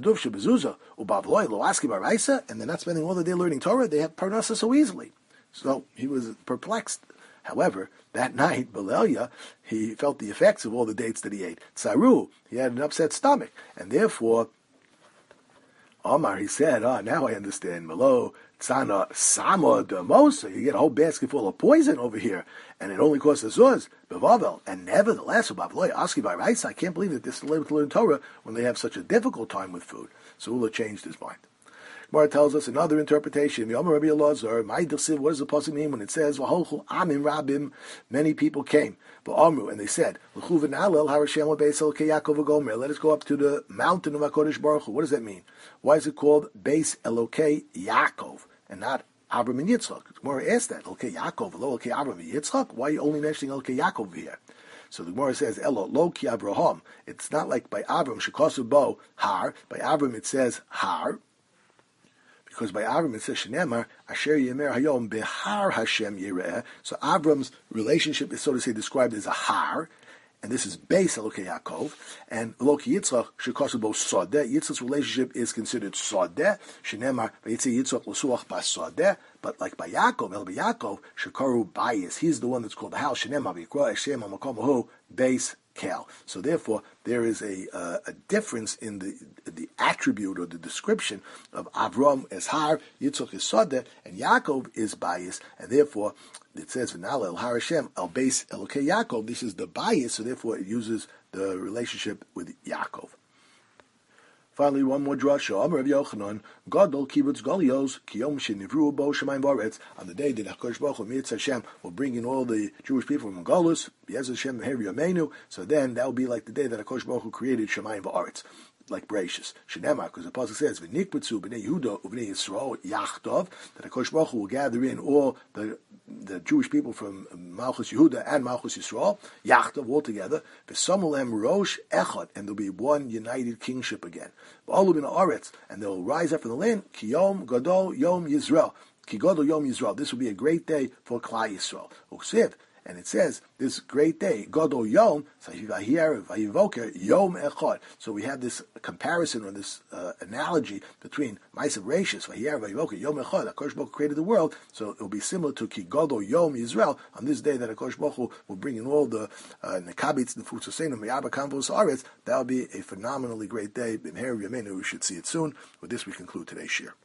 spending all the day learning Torah. They have parnasa so easily. So he was perplexed. However, that night, Belelia, he felt the effects of all the dates that he ate. Tsaru, he had an upset stomach. And therefore, Omar, he said, now I understand. Malo, Tzana, Sama, Damosa. You get a whole basket full of poison over here, and it only costs a zuz, Bevavel. And nevertheless, Bavloy, Aski by Rice, I can't believe that they're still able to learn Torah when they have such a difficult time with food. So Ula changed his mind. Gemara tells us another interpretation. What does the pasuk mean when it says, "V'holchu amim rabim"? Many people came, and they said, "Let us go up to the mountain of HaKadosh Baruch Hu." What does that mean? Why is it called Beis Elokei Yaakov and not Avram and Yitzchak? Gemara asked that. Elokei Yaakov, Elokei Avram and Yitzchak. Why are you only mentioning Elokei Yaakov here? So the Gemara says, Elo lo ki Abraham. It's not like by Avram shekasu bo har. By Avram it says har. Because by Avram it says Shenemar Asher Yemer Hayom Behar Hashem Yireh. So Avram's relationship is, so to say, described as a har, and this is Beis Elokei Yaakov. And Eloki Yitzchak Shekasu Bo Sodeh. Yitzchak's relationship is considered Sodeh. Shenemar Vayitze Yitzchak L'Suach Bas Sodeh. But like by Yaakov, El Yaakov Shekaru Bayis. He's the one that's called the house. Shenemar V'Yikra Hashem HaMakom Beis Kel. So therefore, there is a difference in the attribute or the description of Avram as Har, Yitzchak is Sodeh, and Yaakov is Bayis, and therefore it says V'nala El Har Hashem El Beis Elokei Yaakov. This is the Bayis, so therefore it uses the relationship with Yaakov. Finally, one more drasha. Amar Rav Yochanan, Gadol kibbutz Golios kiyom shenivru bo shemayim v'aretz. On the day that HaKadosh Baruch Hu Mitzvah Hashem will bring in all the Jewish people from Golus, B'ez Hashem Meher Yameinu. So then that will be like the day that HaKadosh Baruch Hu created Shemayim v'aretz, like Bereshis. Shenemar, because the pasuk says V'nikbetzu b'nei Yehuda u'bnei Yisrael yachtov, that HaKadosh Baruch Hu will gather in all the Jewish people from Malchus Yehuda and Malchus Yisrael, Yachtov, all together, V'samulem Rosh Echad, and there'll be one united kingship again. V'alu bin haaretz, and they'll rise up from the land, Ki Yom Gadol Yom Yisrael, Ki Gadol Yom Yisrael. This will be a great day for Klal Yisrael. Uksiv, And it says this great day, Gadol Yom, Vayivoker Yom Echad. So we have this comparison or this analogy between Ma'asav Reishis, Vayivoker Yom Echad. HaKadosh Baruch Hu created the world, so it will be similar to Ki Gadol Yom Yisrael, on this day that HaKadosh Baruch Hu will bring in all the Nekabitz, the Futz Hussein, Meyaba Kampos Aretz. That will be a phenomenally great day. We should see it soon. With this, we conclude today's shir.